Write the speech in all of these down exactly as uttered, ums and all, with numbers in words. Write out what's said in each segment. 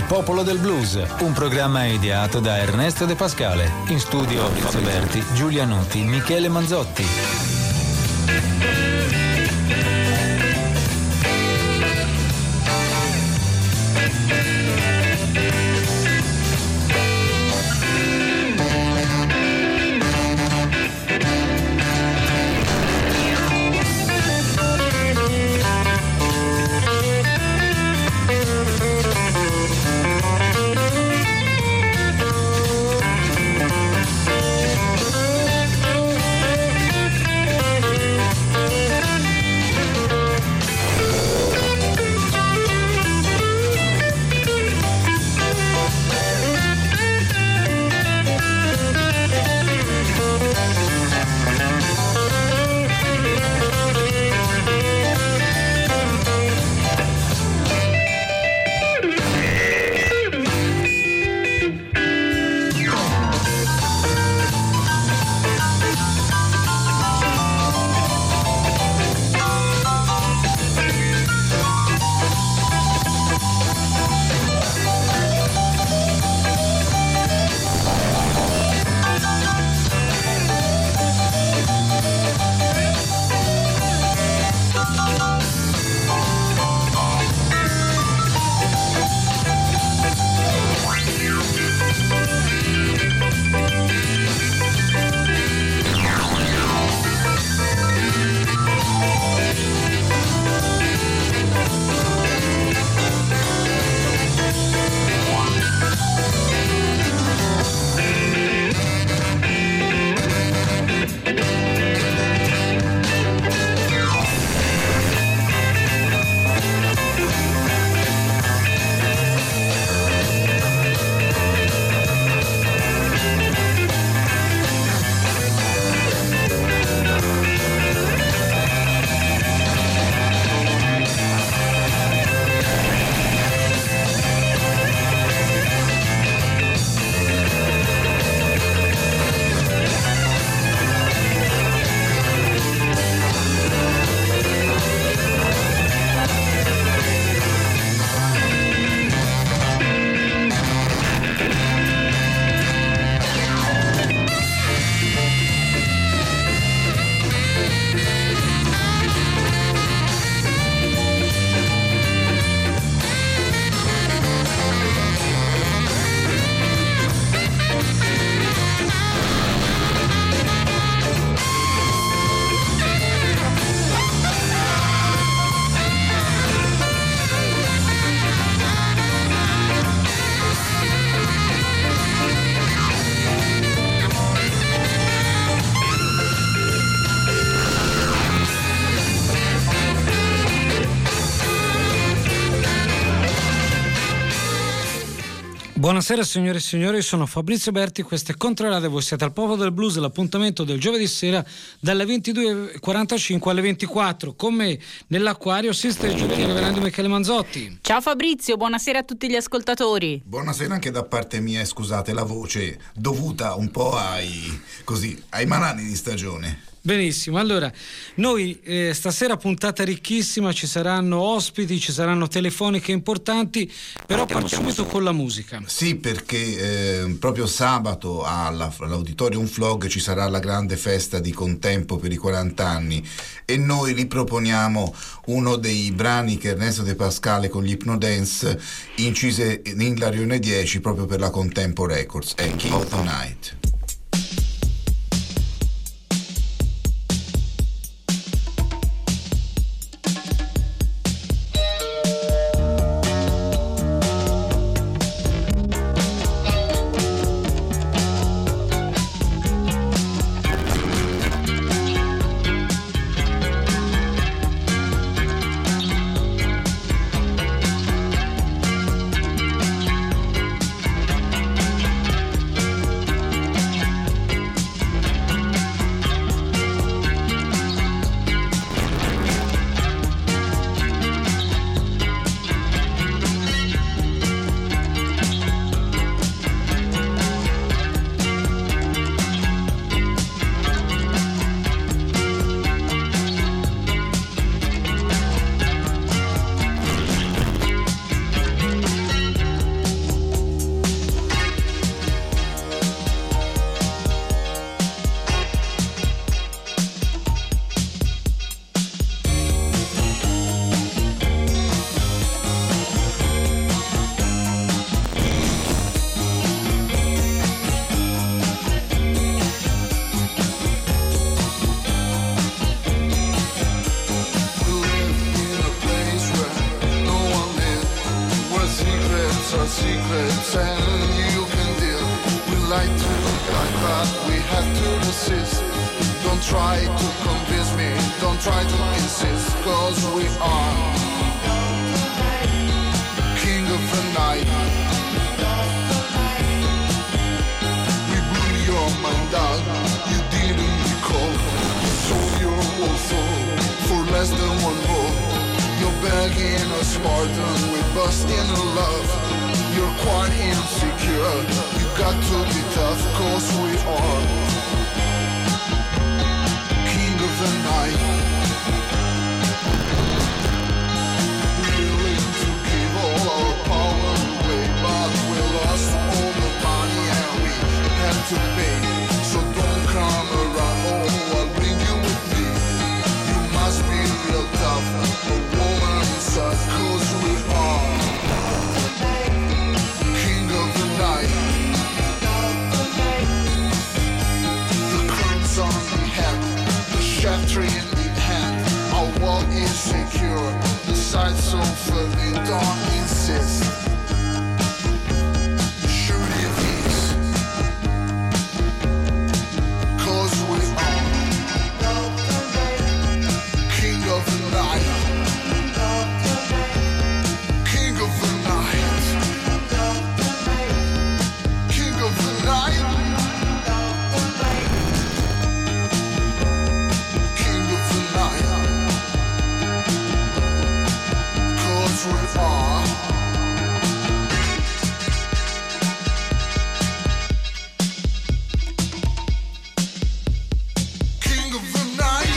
Il Popolo del Blues, un programma ideato da Ernesto De Pascale. In studio Fabrizio Berti, Giulia Nuti, Michele Manzotti. Buonasera signore e signori, sono Fabrizio Berti, questo è Controradio, voi siete al Popolo del Blues, l'appuntamento del giovedì sera dalle ventidue e quarantacinque alle ventiquattro, con me nell'acquario Sister Giulia Reverendo Michele Manzotti. Ciao Fabrizio, buonasera a tutti gli ascoltatori. Buonasera anche da parte mia, scusate la voce, dovuta un po' ai, così, ai malanni di stagione. Benissimo, allora noi eh, stasera puntata ricchissima, ci saranno ospiti, ci saranno telefoniche importanti, però partiamo subito con la musica. Sì, perché eh, proprio sabato alla, all'Auditorium Flog ci sarà la grande festa di Contempo per i quaranta anni e noi riproponiamo uno dei brani che Ernesto De Pascale con gli Hypnodance incise in La Rione dieci proprio per la Contempo Records, è King of the Night. Thank us our secrets and you can deal. We like to like that, we have to resist. Don't try to convince me, don't try to insist, cause we are king of the night. We blew your mind out, you didn't recall. So you're also for less than one roll. You're begging a Spartan, we're busting a love. You're quite insecure, you got to be tough, cause we are king of the night. Willing to give all our power away, but we lost all the money and we have to pay. So don't come around, oh, I'll bring you with me. You must be real tough, a woman inside, cause we are king of the night. The crown's on the head, the shaftry in the hand. Our wall is secure, the sight so firmly, don't insist. Sure it is, cause we are king of the night. King of the night. King of the night. King of the night. Cause we are king of the night.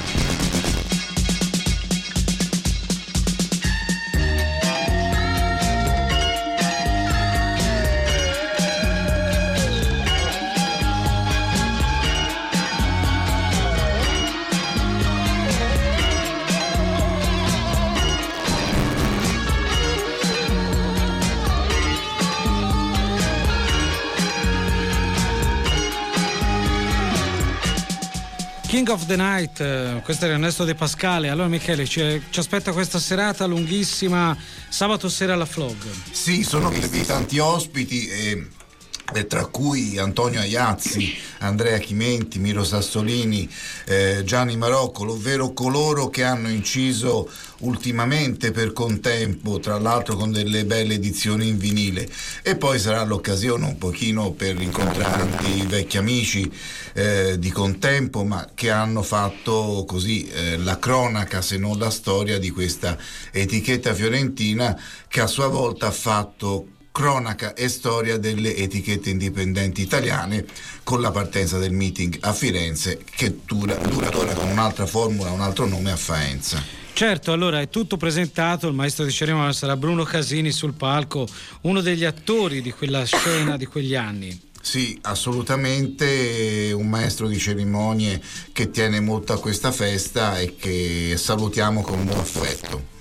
King of the Night, eh, questo è Ernesto De Pascale. Allora Michele, ci, ci aspetta questa serata lunghissima, sabato sera alla Flog. Sì, sono previsti tanti ospiti e, e tra cui Antonio Aiazzi, Andrea Chimenti, Miro Sassolini, eh, Gianni Marocco, ovvero coloro che hanno inciso ultimamente per Contempo, tra l'altro con delle belle edizioni in vinile, e poi sarà l'occasione un pochino per incontrare i vecchi amici eh, di Contempo, ma che hanno fatto così eh, la cronaca, se non la storia, di questa etichetta fiorentina che a sua volta ha fatto cronaca e storia delle etichette indipendenti italiane con la partenza del meeting a Firenze, che dura, dura ora con un'altra formula, un altro nome a Faenza. Certo, allora è tutto presentato, il maestro di cerimonia sarà Bruno Casini sul palco, uno degli attori di quella scena di quegli anni. Sì, assolutamente, un maestro di cerimonie che tiene molto a questa festa e che salutiamo con molto affetto.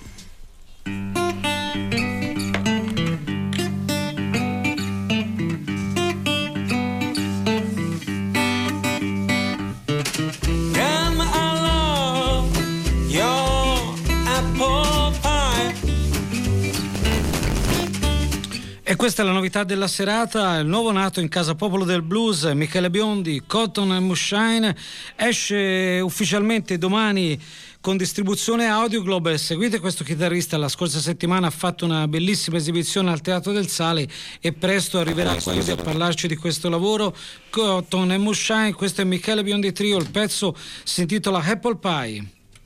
E questa è la novità della serata, il nuovo nato in casa Popolo del Blues, Michele Biondi, Cotton and Moonshine, esce ufficialmente domani con distribuzione Audioglobe. Seguite questo chitarrista, la scorsa settimana ha fatto una bellissima esibizione al Teatro del Sale e presto arriverà in studio a parlarci di questo lavoro. Cotton and Moonshine, questo è Michele Biondi Trio, il pezzo si intitola Apple Pie.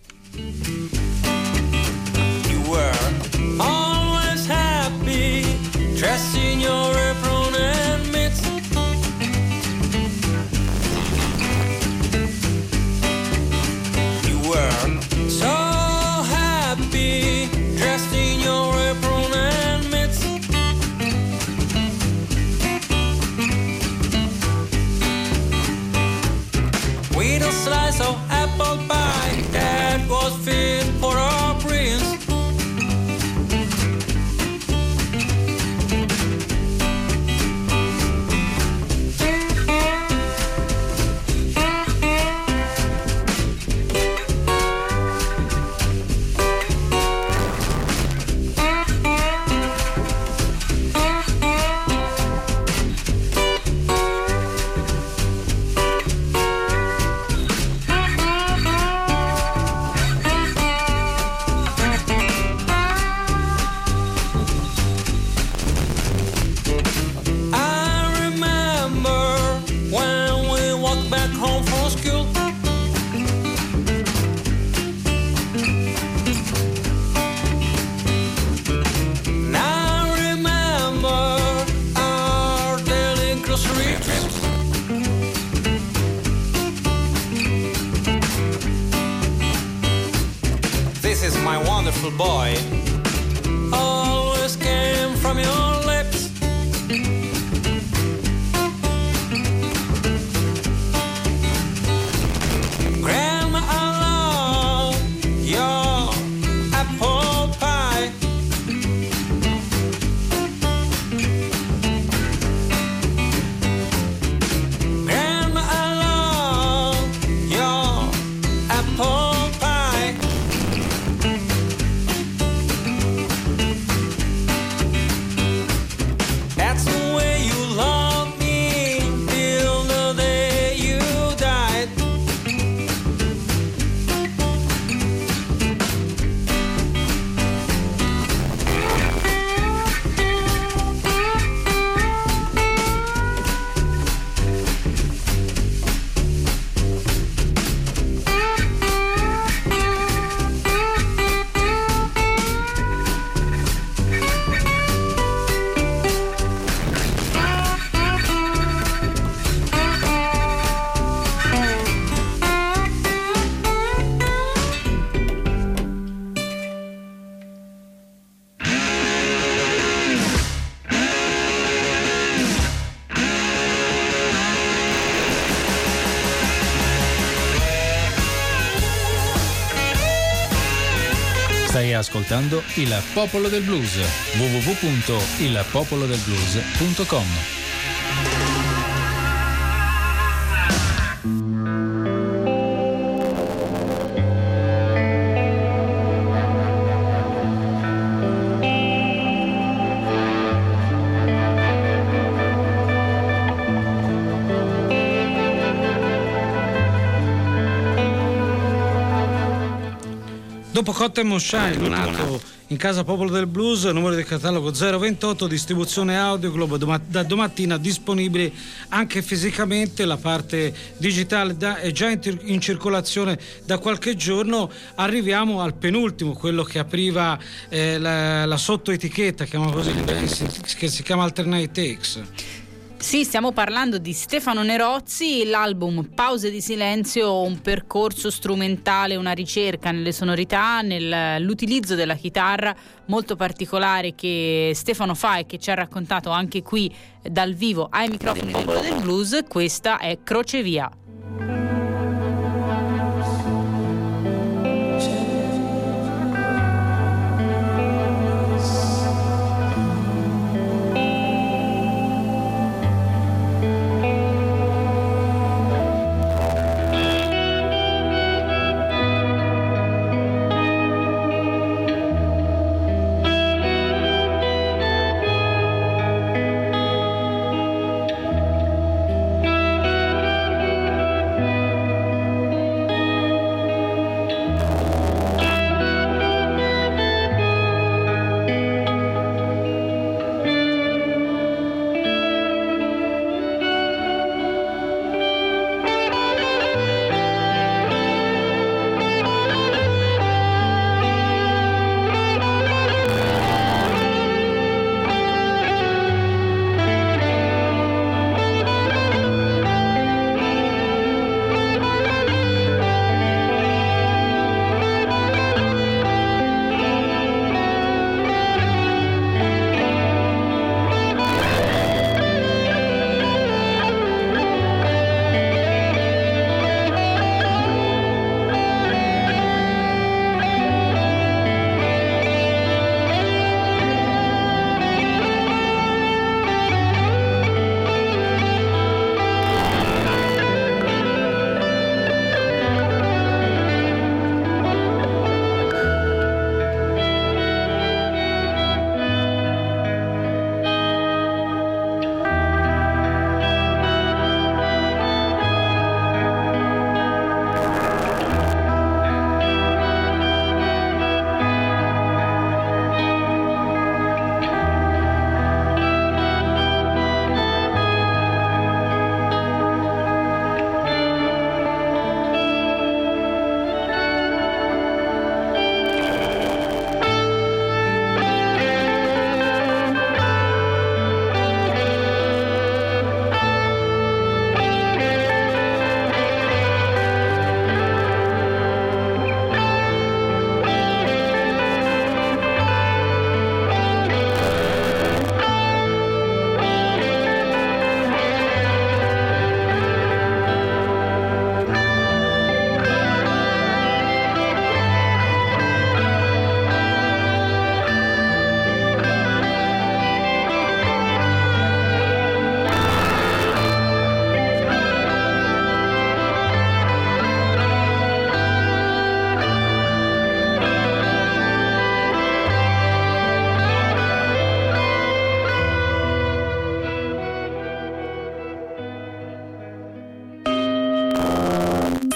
You were always happy, dressed in your apron and mitts. You were so happy, dressed in your apron and mitts. With a slice of apple pie that was fit for our prince. wonderful boy always came from your lips. Grandma, I love your apple pie. Grandma, I love your apple pie. That's the way you love me till the day you died. Stai ascoltando Il Popolo del Blues. w w w punto il popolo del blues punto com. Dopo Cotton Moonshine, nato in casa Popolo del Blues, numero di catalogo zero ventotto, distribuzione Audio Globo, doma- da domattina disponibile anche fisicamente. La parte digitale da- è già in, tir- in circolazione da qualche giorno. Arriviamo al penultimo, quello che apriva eh, la, la sottoetichetta, chiama così, che si, che si chiama Alternate Takes. Sì, stiamo parlando di Stefano Nerozzi, l'album Pause di silenzio, un percorso strumentale, una ricerca nelle sonorità, nell'utilizzo della chitarra molto particolare che Stefano fa e che ci ha raccontato anche qui dal vivo ai microfoni del Popolo del Blues. Questa è Crocevia.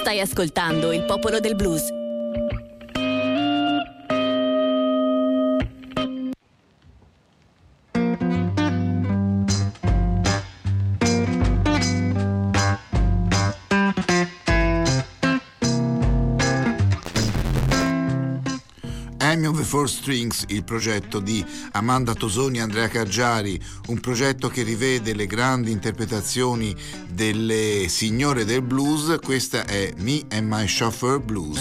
Stai ascoltando Il Popolo del Blues. Amy of the Four Strings, il progetto di Amanda Tosoni e Andrea Caggiari, un progetto che rivede le grandi interpretazioni delle signore del blues. Questa è Me and My Chauffeur Blues.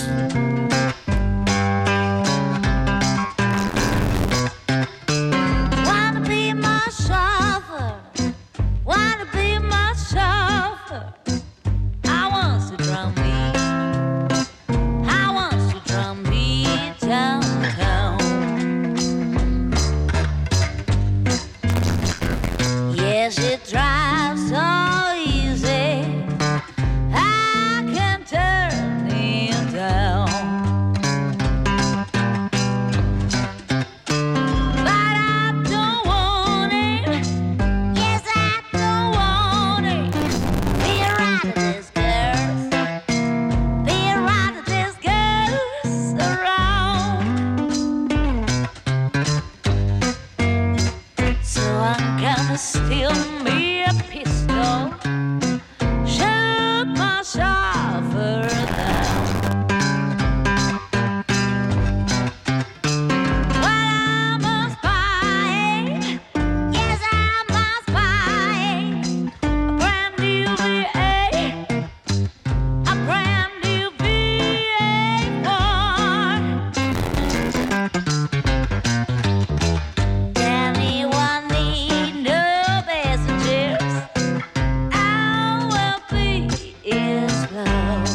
Wanna be my chauffeur, wanna be my chauffeur. I want to drum beat, I want to drum beat downtown. Yes, it drives so easy, I can turn it down. But I don't want it, yes, I don't want it. Be a ride to this girls, be a ride to this girls around. So I'm gonna steal me a pistol, shoot my chauffeur down. Well, I'm a spy, yes, I'm a spy. A brand new V eight, a brand new V eight four. Anyone need no passengers? I will be his love.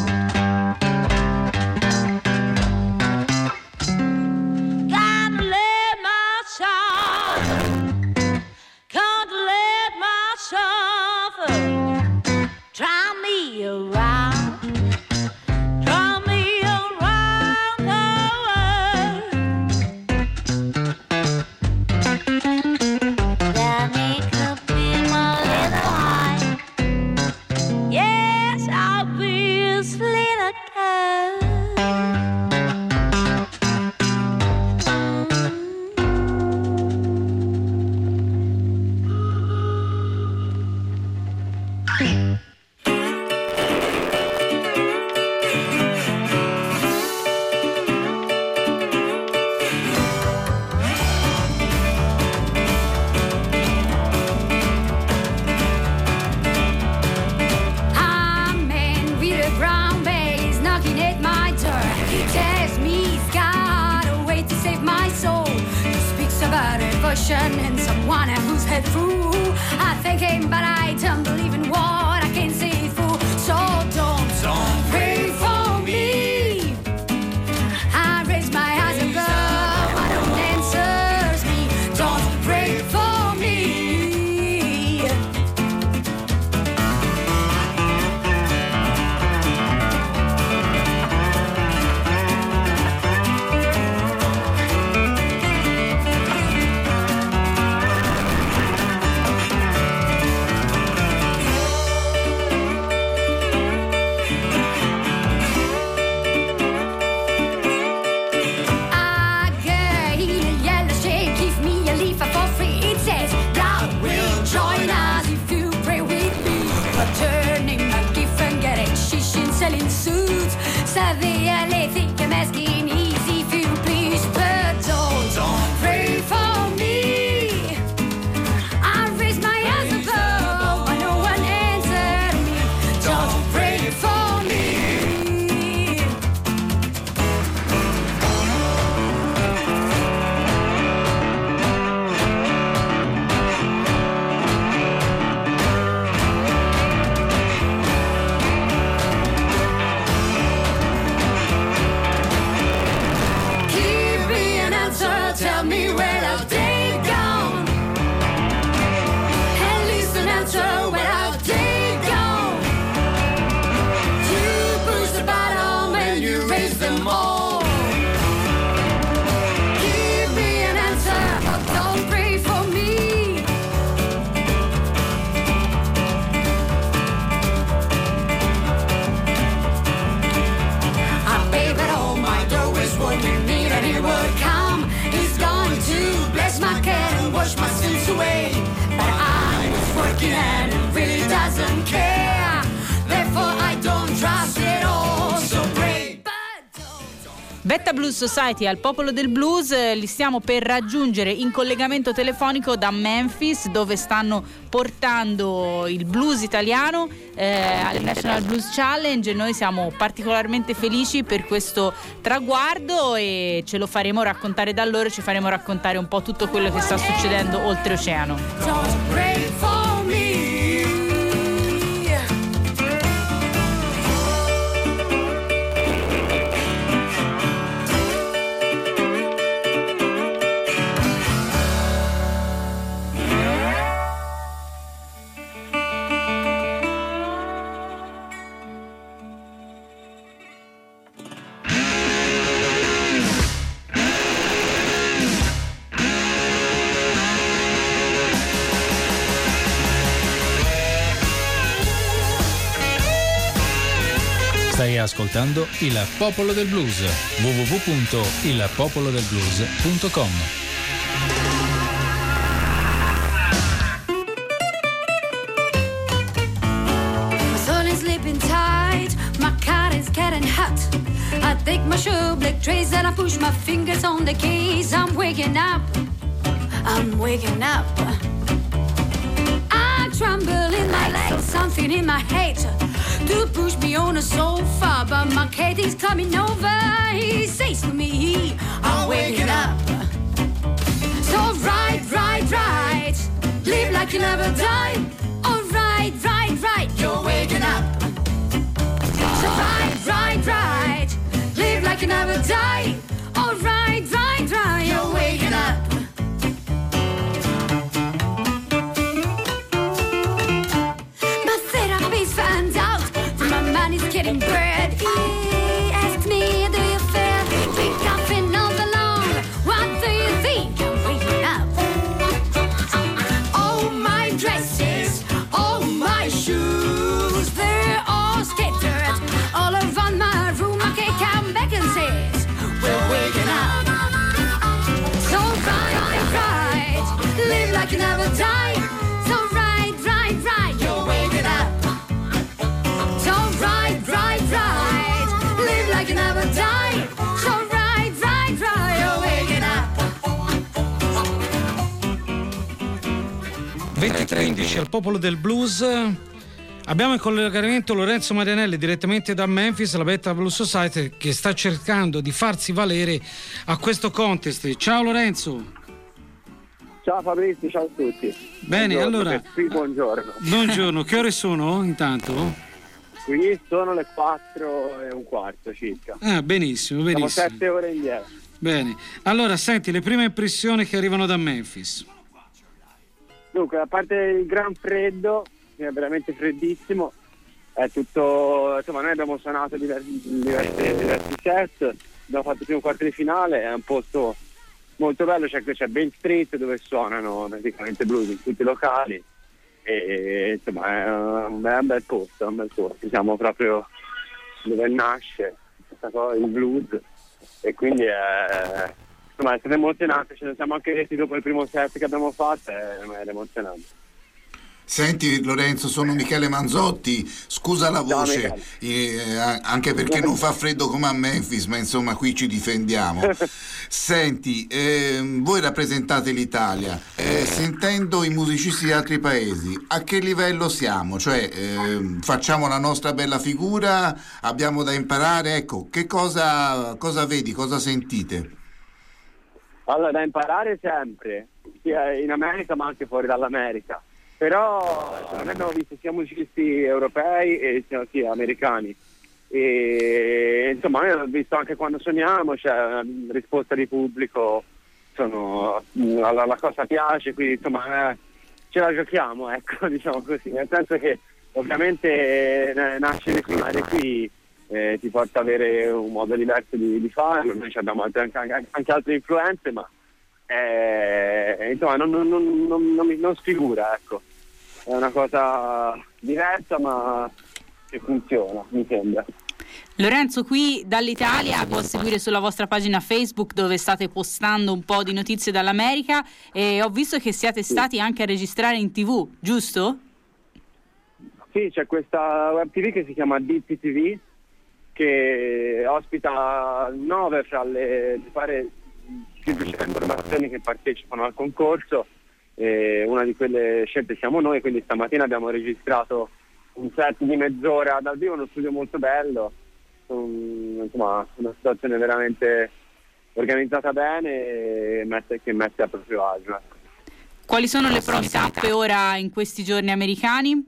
Can't let my chauffeur, can't let my chauffeur drive me around, drive me around the world. Then he could be my little eye, yes, I'll be his little girl. A man with a brown base knocking at my door. He tells me he's got a way to save my soul. He speaks about devotion and someone who's head through. I thank him, but I don't believe in what I can see through. So don't, don't pray for me. I raise my eyes and go, I don't answers me. Don't pray for me. Betta Blues Society al Popolo del Blues, eh, li stiamo per raggiungere in collegamento telefonico da Memphis, dove stanno portando il blues italiano eh, al National Blues Challenge. Noi siamo particolarmente felici per questo traguardo e ce lo faremo raccontare da loro, ci faremo raccontare un po' tutto quello che sta succedendo oltreoceano. Don't pray for me. Stai ascoltando Il Popolo del Blues, w w w punto il popolo del blues punto com. My soul is sleeping tight, my car is getting hot. I take my shoe black trays and I push my fingers on the keys. I'm waking up, I'm waking up. I tremble in my legs, something in my head to push me on the sofa, but my cat is coming over. He says to me, I'm waking up. So right, right, right, live like you never died. Oh right, right, right, you're waking up. So right, right, right, live like you never died. Oh right, right, right, you're waking up. My therapist found out my man is getting bread. He asked me, do you feel? Drink coffee all along. What do you think? I'm waking up. All my dresses, all my shoes, they're all scattered all around my room. Okay, come back and says, we're waking up. So right, right, right, live like you never die. So right, right, right, you're waking up. So right, right, right, live like you never die. So right, right, right, you're waking up. venti tredici al Popolo del Blues. Abbiamo in collegamento Lorenzo Marianelli direttamente da Memphis, la Betta Blues Society, che sta cercando di farsi valere a questo contest. Ciao Lorenzo. Ciao Fabrizio, ciao a tutti. Bene, Buongiorno, allora. per qui, buongiorno. Buongiorno, che ore sono intanto? Qui sono le quattro e un quarto circa. Ah, benissimo, Siamo benissimo. sette ore indietro. Bene. Allora, senti, le prime impressioni che arrivano da Memphis. Dunque, a parte il gran freddo, che è veramente freddissimo, è tutto, insomma, noi abbiamo suonato diversi, diversi, diversi set, abbiamo fatto il primo quarto di finale, è un posto molto bello, c'è, c'è Bain Street dove suonano praticamente blues in tutti i locali e insomma è un, è un bel posto, è un bel posto, siamo proprio dove nasce questa cosa, il blues, e quindi è, insomma, è stato emozionante, ce ne siamo anche detti dopo il primo set che abbiamo fatto, è, è emozionante. Senti Lorenzo, sono Michele Manzotti, scusa la voce, eh, anche perché non fa freddo come a Memphis, ma insomma qui ci difendiamo. Senti, eh, voi rappresentate l'Italia, eh, sentendo i musicisti di altri paesi, a che livello siamo? Cioè, eh, facciamo la nostra bella figura, abbiamo da imparare, ecco, che cosa, cosa vedi, cosa sentite? Allora, da imparare sempre, sia in America ma anche fuori dall'America. Però noi abbiamo visto sia musicisti europei e sia, sia americani e insomma noi abbiamo visto anche quando suoniamo c'è una risposta di pubblico, sono, la, la cosa piace, quindi insomma eh, ce la giochiamo, ecco, diciamo così, nel senso che ovviamente eh, nascere qui, nascere qui eh, ti porta ad avere un modo diverso di, di farlo, noi abbiamo anche, anche, anche altre influenze, ma eh, insomma non, non, non, non, non, non sfigura, ecco. È una cosa diversa ma che funziona, mi sembra. Lorenzo, qui dall'Italia può seguire sulla vostra pagina Facebook dove state postando un po' di notizie dall'America e ho visto che siete stati anche a registrare in tivù, giusto? Sì, c'è questa web tivù che si chiama D P T V che ospita nove fra le, mi pare, più di cento formazioni che partecipano al concorso. E una di quelle scelte siamo noi, quindi stamattina abbiamo registrato un set di mezz'ora dal vivo, uno studio molto bello, un, insomma una situazione veramente organizzata bene e mette, che mette a proprio agio. Quali sono le prossime tappe ora in questi giorni americani?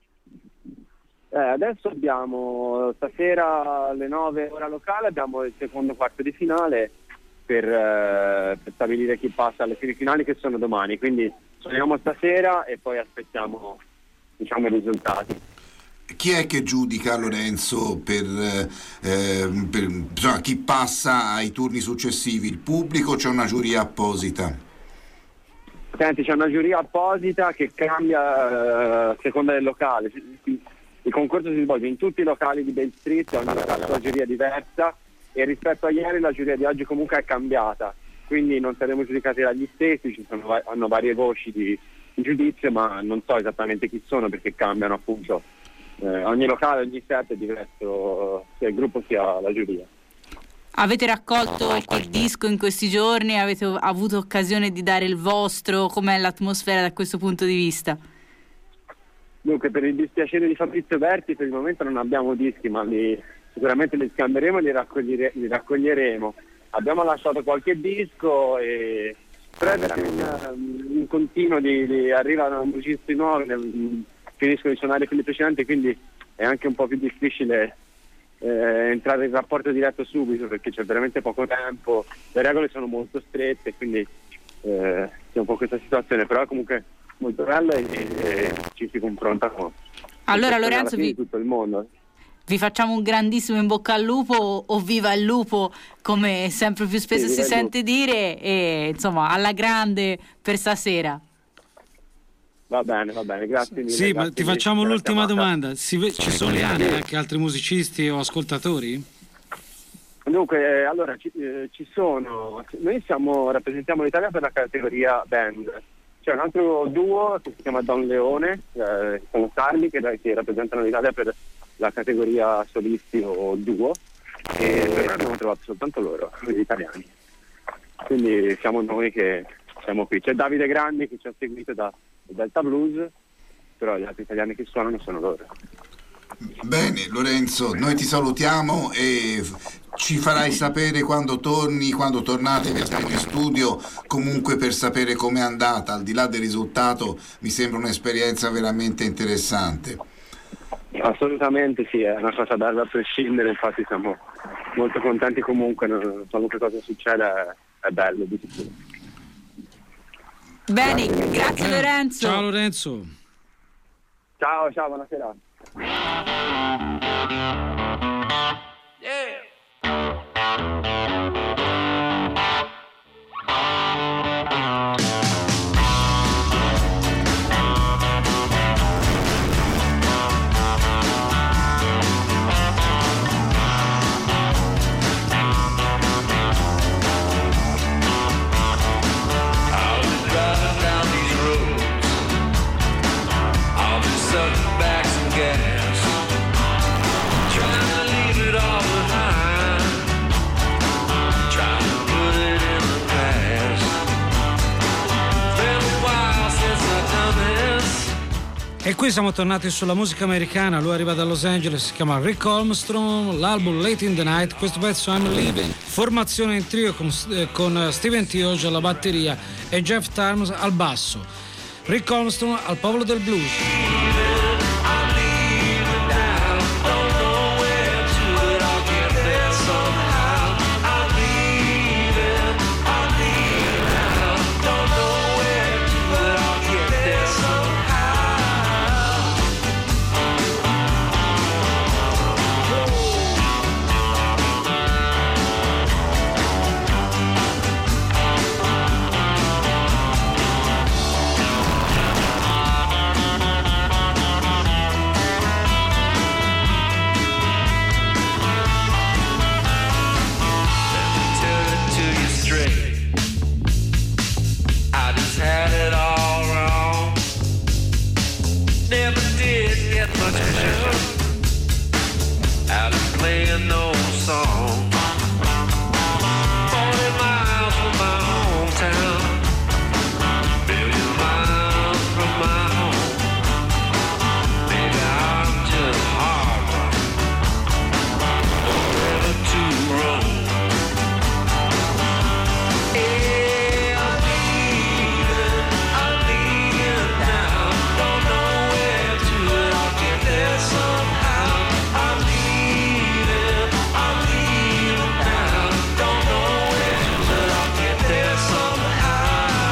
Eh, adesso abbiamo stasera alle nove ora locale, abbiamo il secondo quarto di finale per, eh, per stabilire chi passa alle semifinali, che sono domani, quindi suoniamo stasera e poi aspettiamo, diciamo, i risultati. Chi è che giudica, Lorenzo, per, eh, per insomma, chi passa ai turni successivi? Il pubblico o c'è una giuria apposita? Senti, c'è una giuria apposita che cambia eh, a seconda del locale. Il concorso si svolge in tutti i locali di Bay Street, ogni locale ha una giuria diversa e rispetto a ieri la giuria di oggi comunque è cambiata, quindi non saremo giudicati dagli stessi, ci sono, hanno varie voci di, di giudizio, ma non so esattamente chi sono perché cambiano appunto, eh, ogni locale, ogni set è diverso, sia il gruppo sia la giuria. Avete raccolto qualche disco in questi giorni? Avete avuto occasione di dare il vostro? Com'è l'atmosfera da questo punto di vista? Dunque, per il dispiacere di Fabrizio Berti per il momento non abbiamo dischi, ma li, sicuramente li scambieremo e li, raccogliere, li raccoglieremo. Abbiamo lasciato qualche disco e però è in, in continuo di, di arrivano musicisti nuovi, finiscono di suonare quelli precedenti, quindi è anche un po' più difficile eh, entrare in rapporto diretto subito perché c'è veramente poco tempo, le regole sono molto strette, quindi eh, c'è un po' questa situazione, però comunque molto bello e, e ci si confronta con allora Lorenzo vi, tutto il mondo. Vi facciamo un grandissimo in bocca al lupo, o viva il lupo come sempre più spesso sì, si sente dire, e insomma alla grande per stasera. Va bene, va bene, grazie mille. Sì, grazie ma ti mille facciamo l'ultima chiamata. domanda. Si ve- ci sono anche altri musicisti o ascoltatori? Dunque, eh, allora ci, eh, ci sono, noi siamo, rappresentiamo l'Italia per la categoria band. C'è un altro duo che si chiama Don Leone, eh, sono Sarli che, che rappresentano l'Italia per la categoria solisti o duo, e per ora abbiamo trovato soltanto loro, gli italiani. Quindi siamo noi che siamo qui. C'è Davide Grandi che ci ha seguito da Delta Blues, però gli altri italiani che suonano sono loro. Bene, Lorenzo, noi ti salutiamo e ci farai sapere quando torni, quando tornate, che stiamo in studio, comunque per sapere com'è andata. Al di là del risultato mi sembra un'esperienza veramente interessante. Assolutamente sì, è una cosa bella a prescindere, infatti siamo molto contenti comunque, qualunque cosa succeda è bello di sicuro. Bene, grazie Lorenzo. Ciao Lorenzo. Ciao, ciao, buonasera. E qui siamo tornati sulla musica americana. Lui arriva da Los Angeles, si chiama Rick Armstrong, l'album Late in the Night, questo pezzo I'm Leaving, formazione in trio con, eh, con Steven Tioge alla batteria e Jeff Tarms al basso. Rick Armstrong al popolo del blues. Out of playing no song. Forty miles from my hometown, million miles from my home. Maybe I'm just hard rock, forever to roam. Yeah, I'm leaving, I'm leaving now. Don't know where to, but I'll get there somehow. I'm leaving, I'm leaving now. Don't know where to, but I'll get there somehow.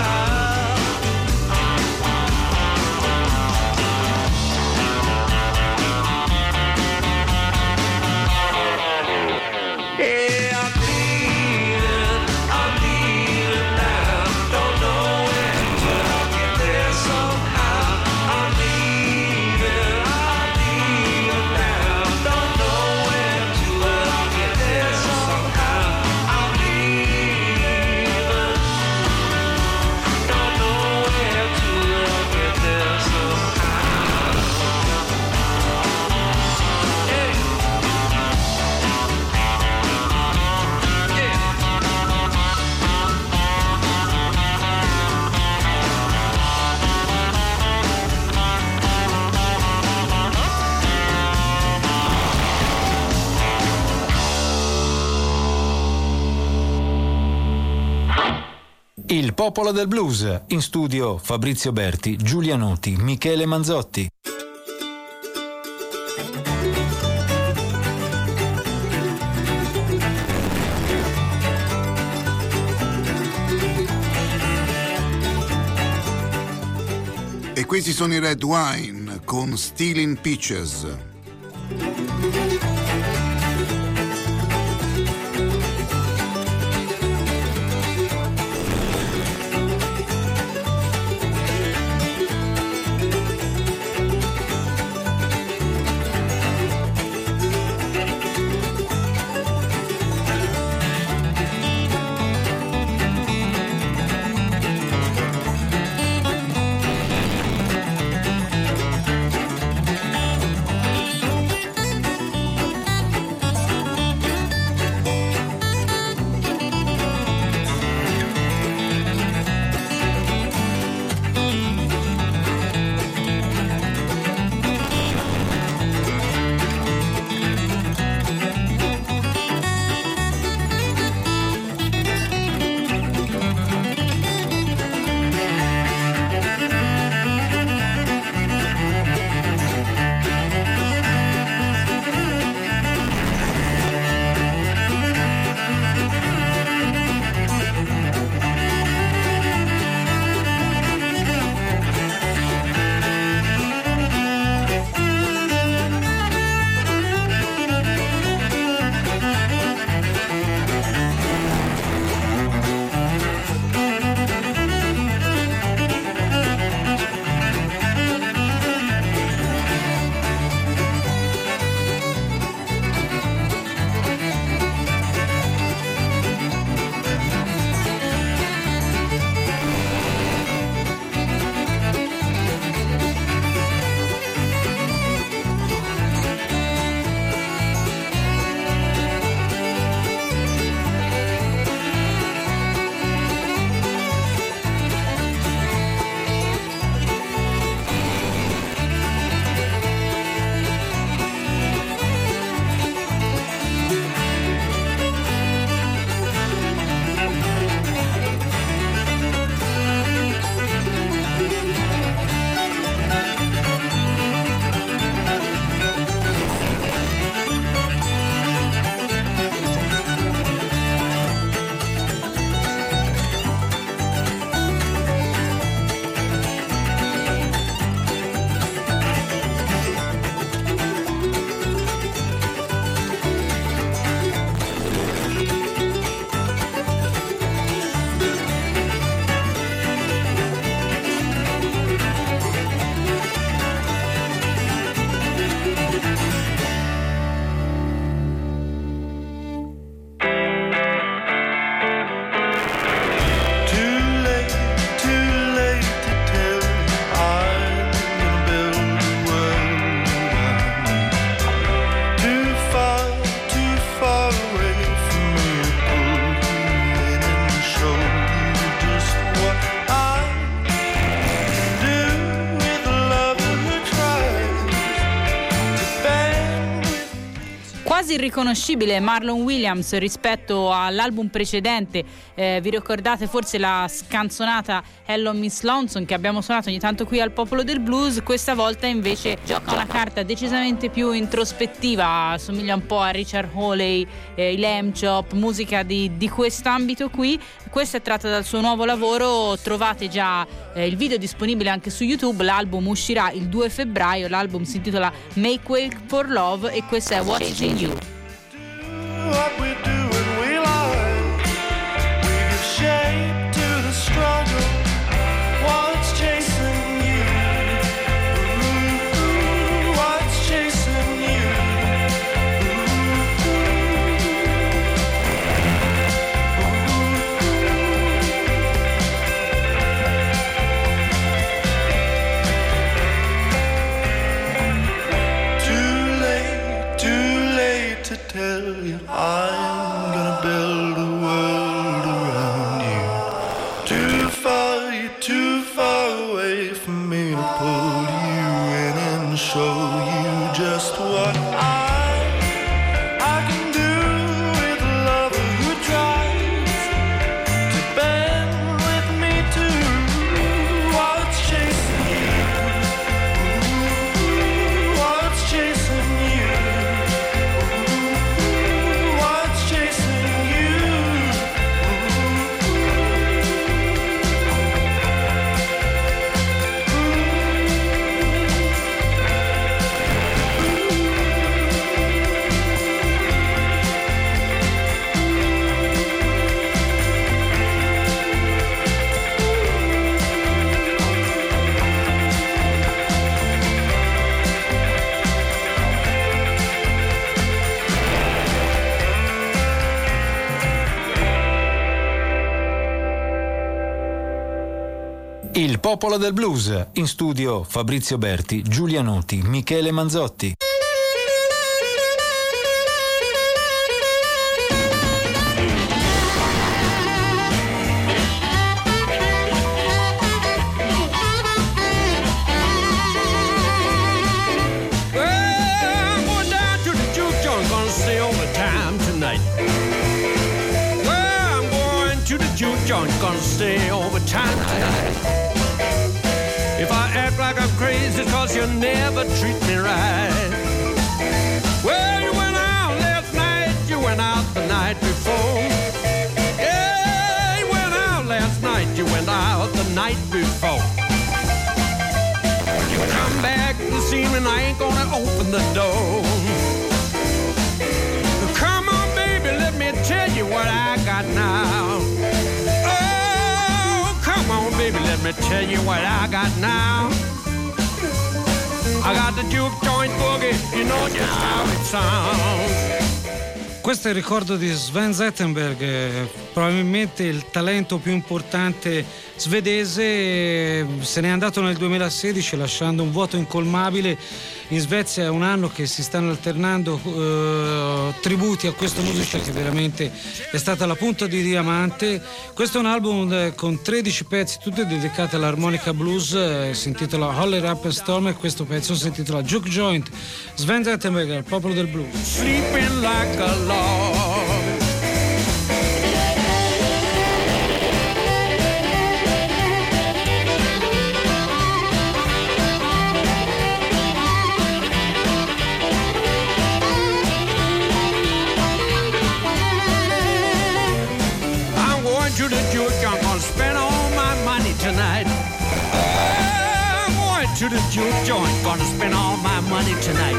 Yeah, I'm leaving, I'm leaving now. Don't know where to, but I'll get there somehow. I'm leaving, I'm leaving now. Don't know where to, but I'll get there somehow. I'm leaving, don't know where to, but I'll get there somehow. Yeah. Il popolo del blues, in studio Fabrizio Berti, Giulia Nuti, Michele Manzotti. E questi sono i Red Wine con Stealing Peaches. quasi irriconoscibile Marlon Williams rispetto all'album precedente. Eh, vi ricordate forse la scanzonata Hello Miss Lonesome che abbiamo suonato ogni tanto qui al Popolo del Blues? Questa volta invece gioca una carta decisamente più introspettiva, assomiglia un po' a Richard Hawley, eh, i Lamb Chop, musica di, di quest'ambito qui. Questa è tratta dal suo nuovo lavoro, trovate già eh, il video disponibile anche su YouTube. L'album uscirà il due febbraio, l'album si intitola Make Way for Love e questo è Watching You. What we do and we learn, we give shape to the struggle. What's chasing you? Ooh, what's chasing you? Too late, too late to tell you I'm gonna build a world around you. Too far, you're too far away from me to pull you in and show you just what I I can do with a lover who tries to bend with me too. What's chasing you? Ooh, what's chasing you? What's chasing you? Il Popolo del Blues, in studio Fabrizio Berti, Giulia Nuti, Michele Manzotti. Well, I'm going down to the juke joint, gonna stay overtime tonight. Well, I'm going to the juke joint, gonna stay overtime tonight. If I act like I'm crazy, it's cause you never treat me right. Well, you went out last night, you went out the night before. Yeah, you went out last night, you went out the night before. You come back this evening, I ain't gonna open the door. Come on, baby, let me tell you what I got now. Oh, come on, baby, let me tell you what I got now. I got the juke joint boogie, you know just how it sounds. Questo è il ricordo di Sven Zetterberg, eh, probabilmente il talento più importante svedese. eh, Se n'è andato nel duemilasedici lasciando un vuoto incolmabile. In Svezia è un anno che si stanno alternando eh, tributi a questo musicista che veramente è stata la punta di diamante. Questo è un album eh, con tredici pezzi, tutti dedicati all'armonica blues, eh, si intitola Holler Up and Storm e questo pezzo si intitola Juke Joint. Sven Zetterberg, il popolo del blues. Sleeping like a log. I'm going to the juke, I'm gonna spend all my money tonight. I'm going to the juke joint, gonna spend all my money tonight.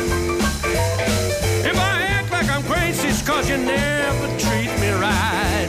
If I act like I'm crazy, it's cause you never treat me right.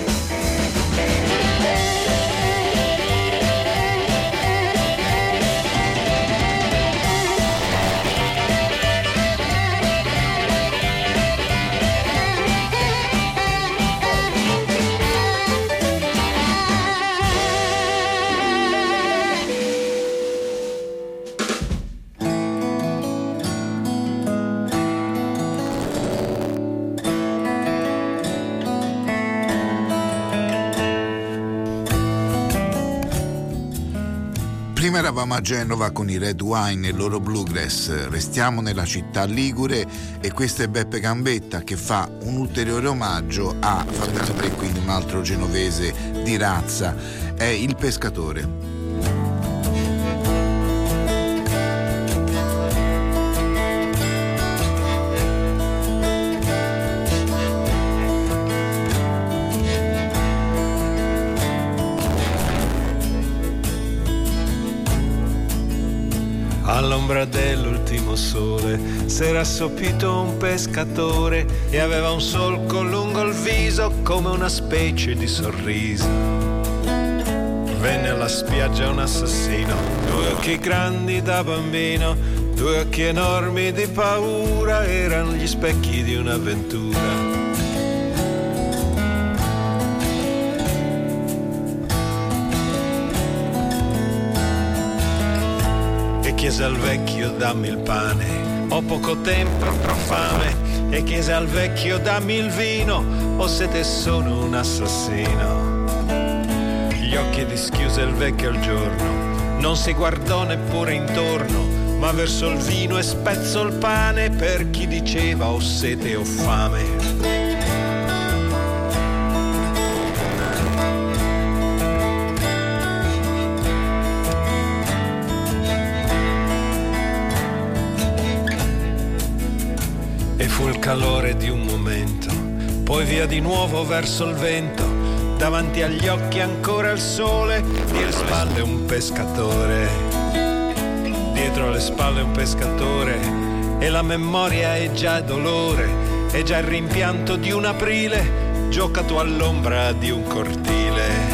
Eravamo a Genova con i Red Wine e il loro Bluegrass. Restiamo nella città ligure e questo è Beppe Gambetta che fa un ulteriore omaggio a Fabio André, quindi un altro genovese di razza, è Il Pescatore. All'ombra dell'ultimo sole s'era assopito un pescatore e aveva un solco lungo il viso come una specie di sorriso. Venne alla spiaggia un assassino, due occhi grandi da bambino, due occhi enormi di paura, erano gli specchi di un'avventura. Chiese al vecchio dammi il pane, ho poco tempo, ho fame. E chiese al vecchio dammi il vino, ho sete e sono un assassino. Gli occhi dischiuse il vecchio al giorno, non si guardò neppure intorno, ma verso il vino e spezzò il pane per chi diceva ho sete e ho fame. Fu il calore di un momento, poi via di nuovo verso il vento, davanti agli occhi ancora il sole, dietro le spalle un pescatore, dietro le spalle un pescatore, e la memoria è già dolore, è già il rimpianto di un aprile, giocato all'ombra di un cortile.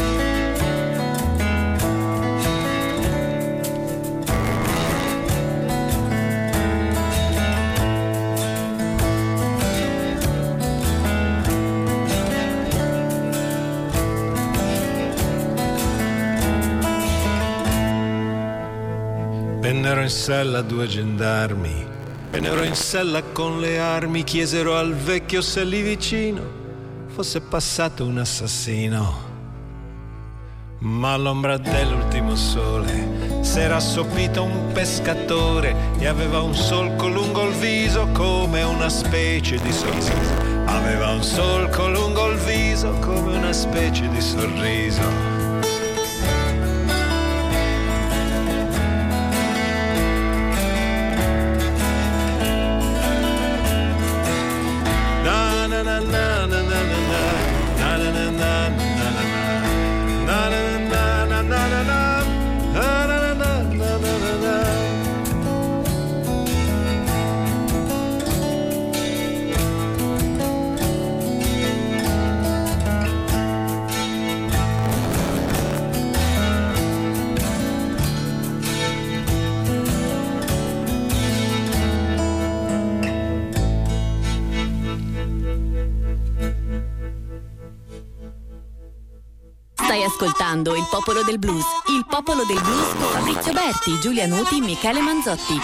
Vennero in sella due gendarmi, vennero in sella con le armi, chiesero al vecchio se lì vicino fosse passato un assassino. Ma all'ombra dell'ultimo sole s'era assopito un pescatore e aveva un solco lungo il viso come una specie di sorriso. Aveva un solco lungo il viso come una specie di sorriso. Stai ascoltando Il Popolo del Blues. Il Popolo del Blues con Fabrizio Berti, Giulia Nuti, Michele Manzotti.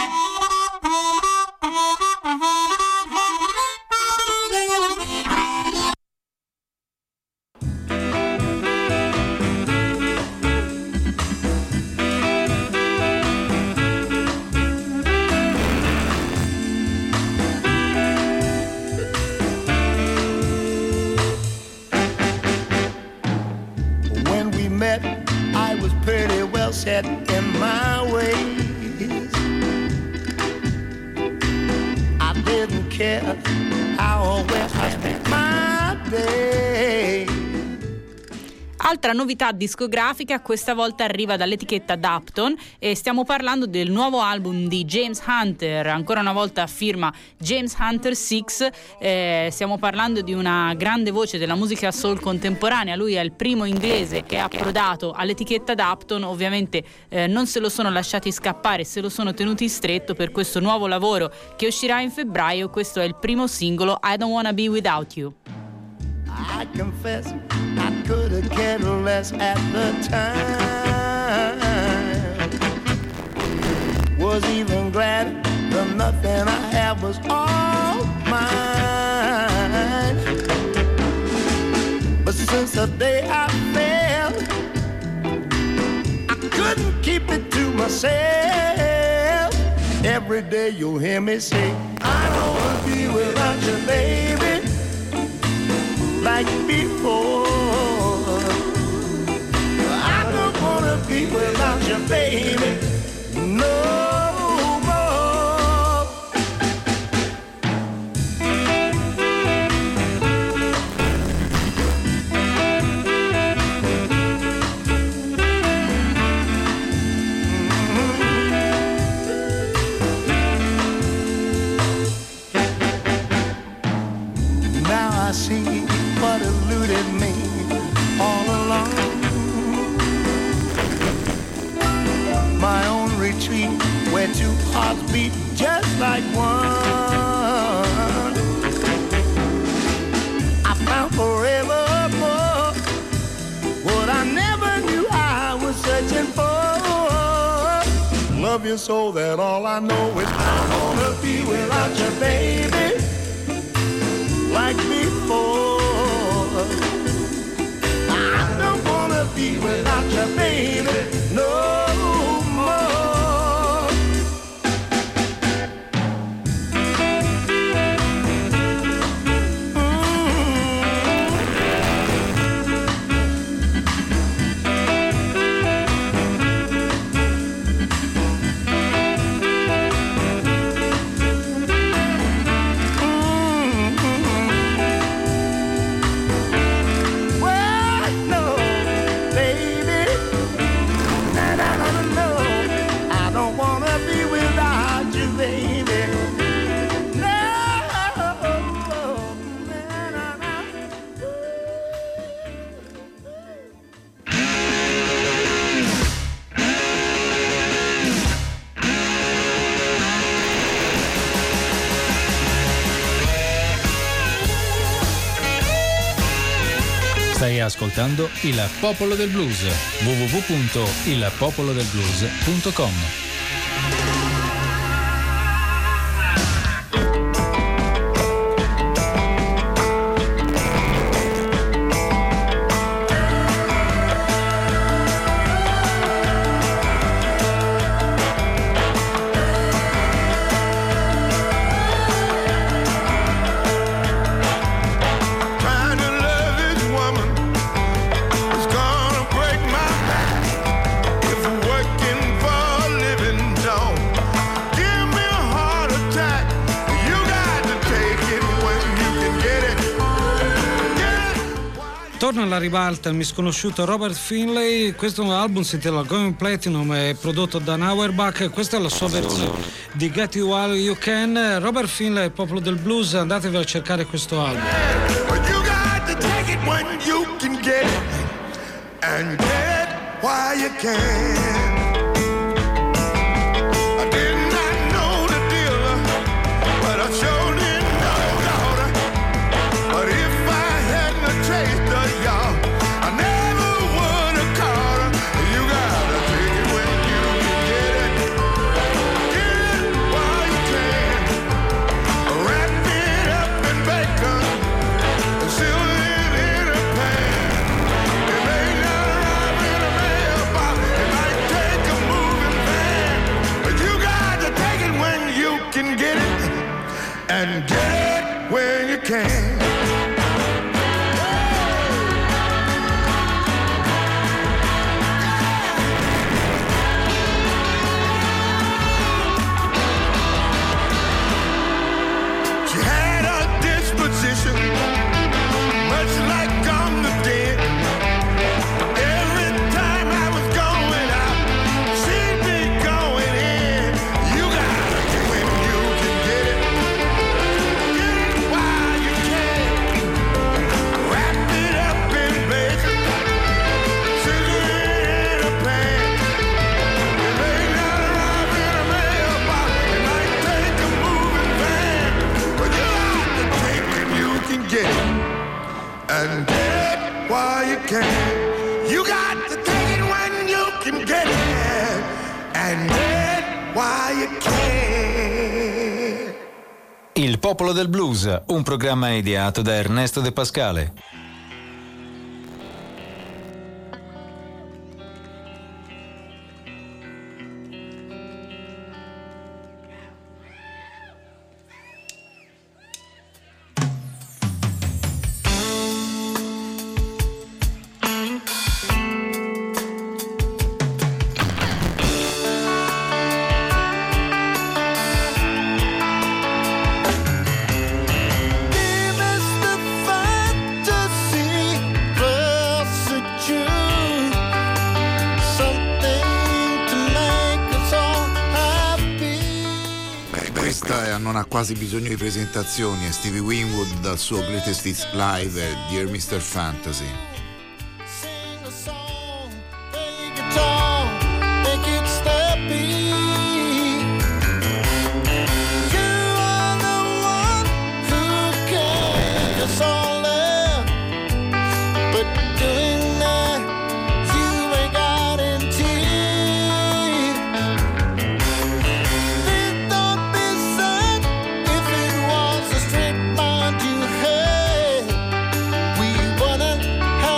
Set in my ways, I didn't care how or where I spent my day. Altra novità discografica, questa volta arriva dall'etichetta Dapton e stiamo parlando del nuovo album di James Hunter, ancora una volta firma James Hunter sei. Eh, stiamo parlando di una grande voce della musica soul contemporanea. Lui è il primo inglese che è approdato all'etichetta Dapton. Ovviamente eh, non se lo sono lasciati scappare, se lo sono tenuti stretto per questo nuovo lavoro che uscirà in febbraio. Questo è il primo singolo, I Don't Wanna Be Without You. I confess I could have cared less at the time. Was even glad the nothing I had was all mine. But since the day I fell, I couldn't keep it to myself. myself. Every day you'll hear me say, I don't wanna be without you, baby, like before. I don't wanna be without you, baby, no. I see what eluded me all along. My own retreat where two hearts beat just like one. I found forevermore what I never knew I was searching for. Love you so that all I know is I wanna be without you, baby, like before. I don't wanna be without you, baby, no more. Stai ascoltando Il Popolo del Blues. w w w punto il popolo del blues punto com. Torna alla ribalta il misconosciuto Robert Finlay. Questo album si intitola Going Platinum, è prodotto da Auerbach. Questa è la sua versione di Get You While You Can. Robert Finlay, il popolo del blues, andatevi a cercare questo album. You got to take it when you can get it, and get it while you can. I did not know the deal, but I sure didn't know the order. But if I hadn't chased the y'all, I never would have caught her. You gotta take it when you can get it, get it while you can. Wrap it up in bacon and seal it in a pan. It may not arrive in a mailbox, it might take a moving van, but you got to take it when you can get it, and get it when you can. She had a disposition, much like I'm the dead. Every time I was going out, she'd be going in. You gotta get when you can get it, get it while you can. Wrap it up in bacon, sizzle it in a pan. It may not arrive in a mailbox, it might take a moving van, but you got to take it, you can get it, and get it while you can. You got to take it when you can get it, and get it while you can. Il Popolo del Blues, un programma ideato da Ernesto De Pascale. Questa è- non ha quasi bisogno di presentazioni, è Stevie Winwood dal suo Greatest Hits Live, è Dear mister Fantasy. guitar, make it steppy. You are the one who can. It's all there, but doing that, you ain't got in teeth. Then don't be sad if it was a straight mind you had. We wouldn't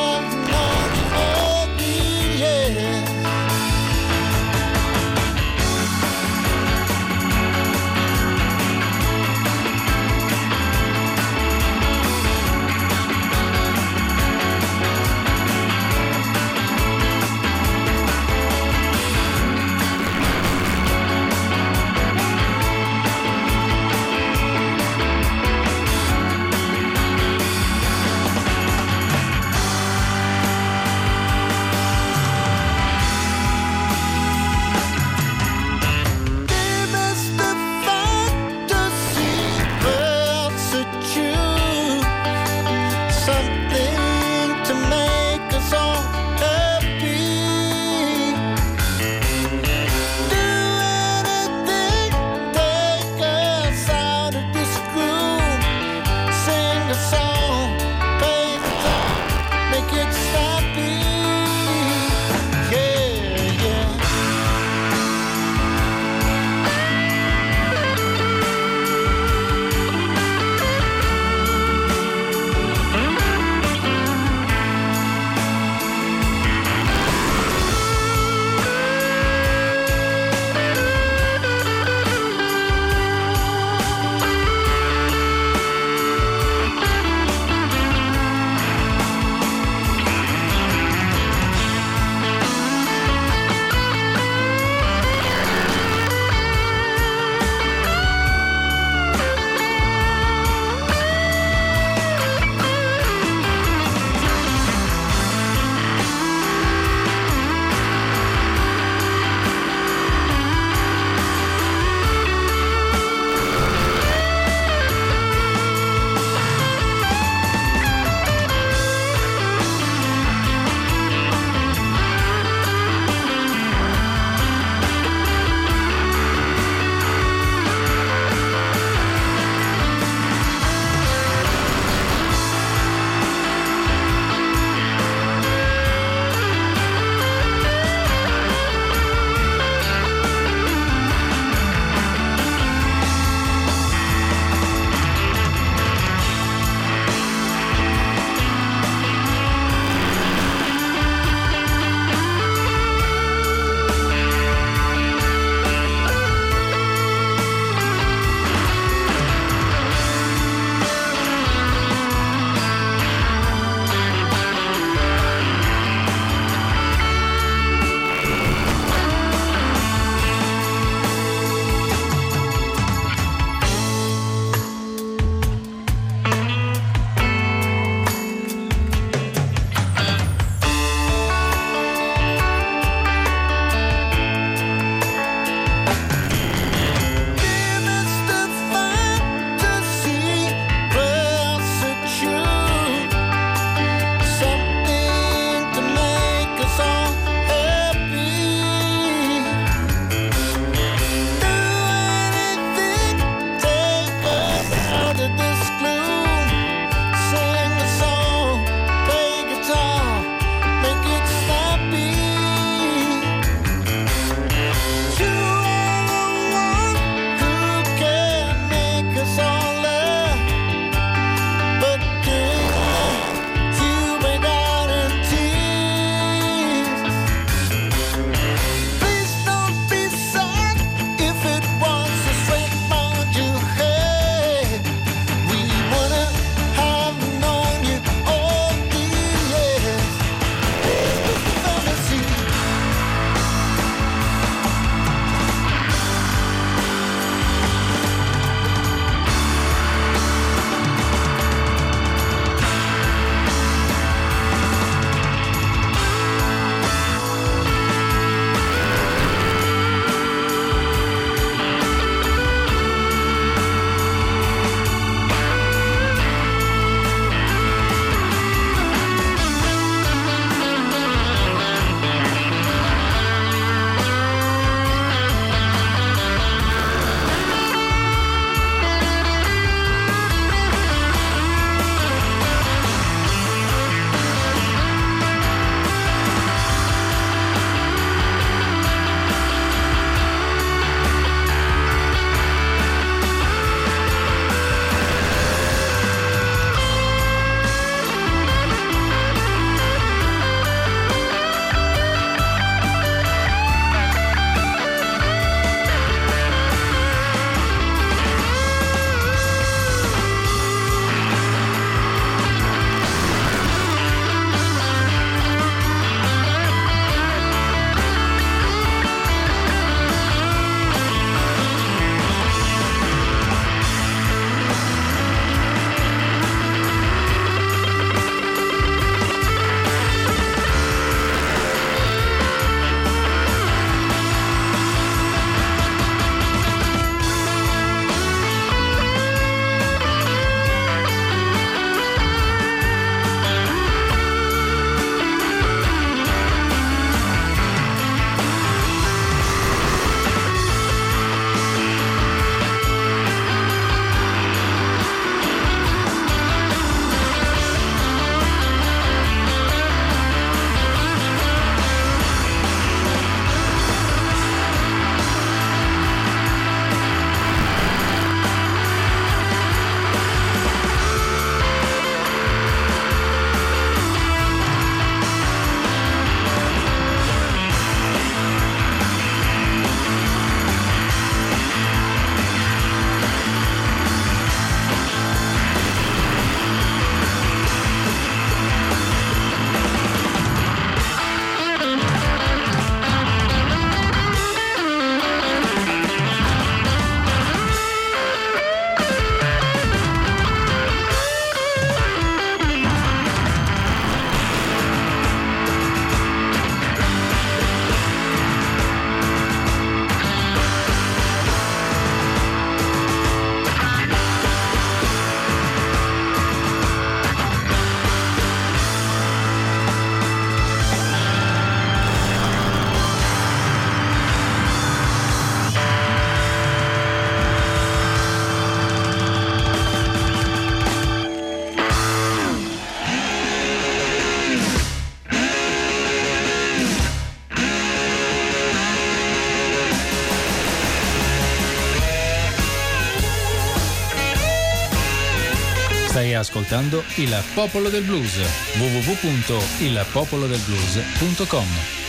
Stai ascoltando Il Popolo del Blues, w w w punto il popolo del blues punto com.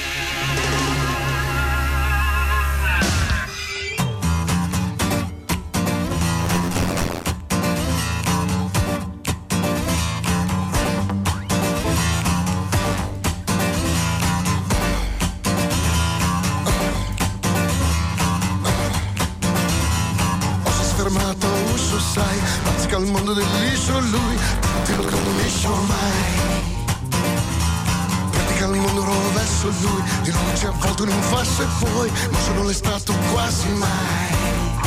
Al mondo del liscio lui, te lo condivisce ormai. Pratica il mondo rovescio lui, di luce avvolto in un fascio e poi non sono stato quasi mai.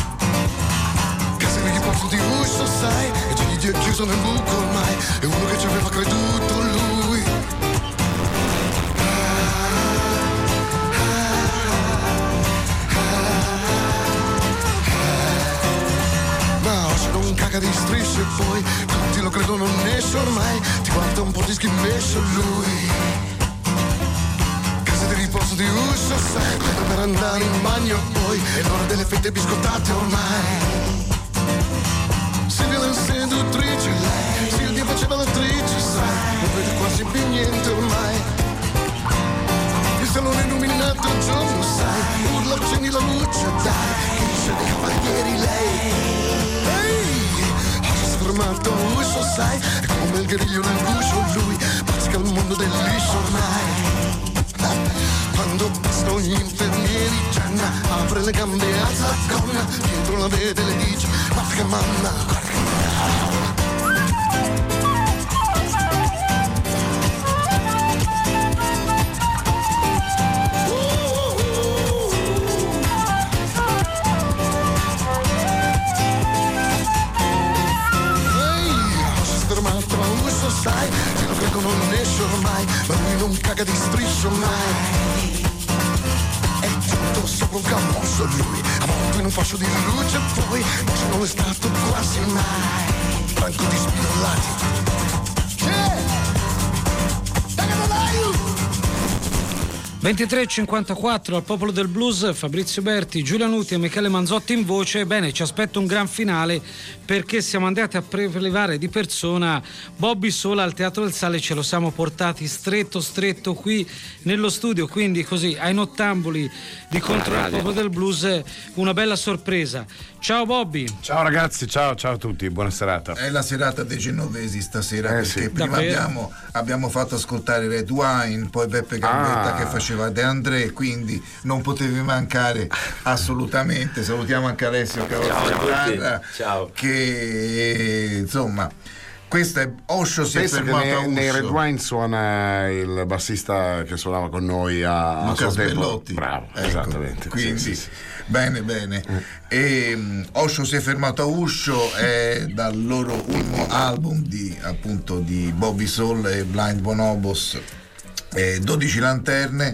Casa di porto di uscio sai, e Gigi è chiuso nel buco ormai, è uno che ci aveva creduto lui. Non caga di strisce e poi tutti lo credono non esce ormai, ti guarda un po' di schimmescio lui. Casa di riposo di uscio sai, per andare in bagno poi è l'ora delle fette biscottate ormai. Silvia la seduttrice lei, Silvia faceva l'attrice sai, non vede quasi più niente ormai. Il salone illuminato il giorno sai, urla accendi la luce dai, che dice dei cavalieri lei. Fermato uscio sai, è come il griglio nel guscio lui, bazzica il mondo del liscio ormai. Quando passano gli infermieri Gianna apre le gambe, alza la gonna, dietro la vede le dice ma che mamma, guarda che mamma. Sai, te lo credo non esce ormai, ma lui non caga di striscio mai. È tutto sopra un cammuso lui, avvolto in un fascio di luce e poi non sono stato quasi mai. Franco di spinollati. C'è! ventitré e cinquantaquattro al Popolo del Blues, Fabrizio Berti, Giulia Nuti e Michele Manzotti in voce. Bene, ci aspetta un gran finale perché siamo andati a prelevare di persona Bobby Soul al Teatro del Sale, ce lo siamo portati stretto stretto qui nello studio, quindi così ai nottambuli di Contro il Popolo del Blues una bella sorpresa. Ciao Bobby. Ciao ragazzi, ciao ciao a tutti, buona serata. È la serata dei genovesi stasera, eh, perché sì. prima abbiamo, abbiamo fatto ascoltare Red Wine, poi Beppe Gambetta ah. che faceva De André, quindi non potevi mancare assolutamente. Salutiamo anche Alessio Carrozza, ciao, che insomma questo è Osho si Penso è fermato che a nei, Uscio. nei Red Wine suona il bassista che suonava con noi a, a Luca suo tempo. Bellotti. Bravo, ecco, esattamente. Quindi sì, sì, sì. bene bene mm. E um, Osho si è fermato a Uscio è dal loro ultimo album di appunto di Bobby Soul e Blind Bonobos, eh, dodici lanterne.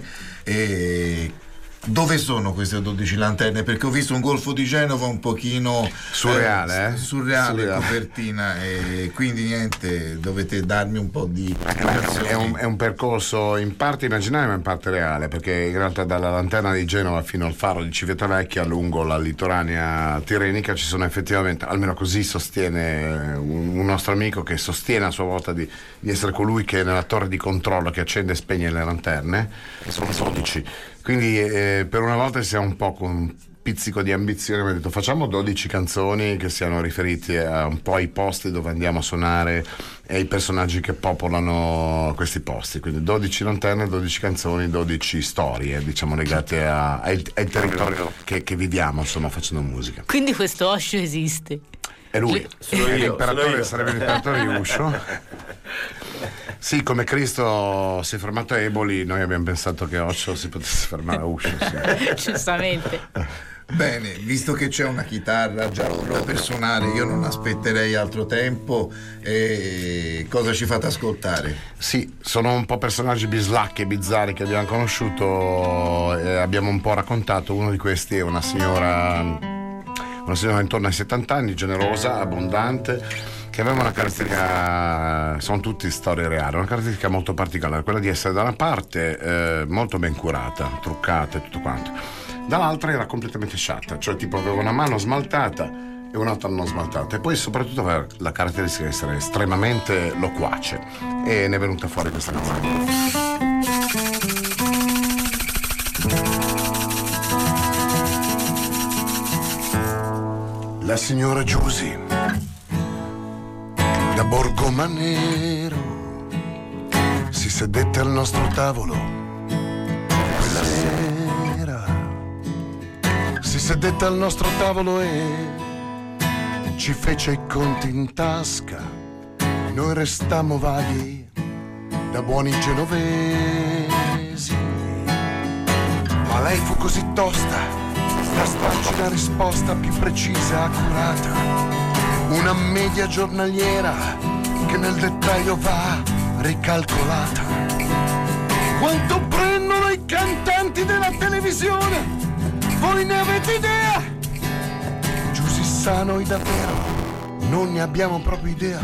E dove sono queste dodici lanterne? Perché ho visto un Golfo di Genova un pochino surreale, eh, eh? surreale, surreale. Copertina, e quindi niente, dovete darmi un po' di è un, è un percorso in parte immaginario ma in parte reale, perché in realtà dalla lanterna di Genova fino al faro di Civitavecchia lungo la litoranea tirrenica ci sono effettivamente, almeno così sostiene un, un nostro amico che sostiene a sua volta di, di essere colui che è nella torre di controllo che accende e spegne le lanterne, sono dodici. Quindi eh, per una volta siamo un po' con un pizzico di ambizione, mi ha detto facciamo dodici canzoni che siano riferiti a un po' ai posti dove andiamo a suonare e ai personaggi che popolano questi posti, quindi dodici lanterne, dodici canzoni, dodici storie diciamo legate a, a, al territorio che, che viviamo insomma facendo musica. Quindi questo Osho esiste? È lui, sono è io, l'imperatore, sono io. Sarebbe l'imperatore di Uscio. Sì, come Cristo si è fermato a Eboli, noi abbiamo pensato che Osho si potesse fermare a Uscio. Sì. Giustamente. Bene, visto che c'è una chitarra già pronta per suonare, io non aspetterei altro tempo. E cosa ci fate ascoltare? Sì, sono un po' personaggi bislacchi e bizzarri che abbiamo conosciuto e abbiamo un po' raccontato. Uno di questi è una signora, una signora intorno ai settanta anni, generosa, abbondante, che aveva una caratteristica, sono tutte storie reali, una caratteristica molto particolare, quella di essere da una parte eh, molto ben curata, truccata e tutto quanto, dall'altra era completamente sciatta, cioè tipo aveva una mano smaltata, e un'altra non smaltata, e poi soprattutto aveva la caratteristica di essere estremamente loquace, e ne è venuta fuori questa canzone. La signora Giusy da Borgomanero si sedette al nostro tavolo quella sera, si sedette al nostro tavolo e ci fece i conti in tasca. Noi restammo vaghi da buoni genovesi, ma lei fu così tosta da starci la risposta più precisa e accurata, una media giornaliera che nel dettaglio va ricalcolata. Quanto prendono i cantanti della televisione? Voi ne avete idea? Giusy sa, noi davvero non ne abbiamo proprio idea.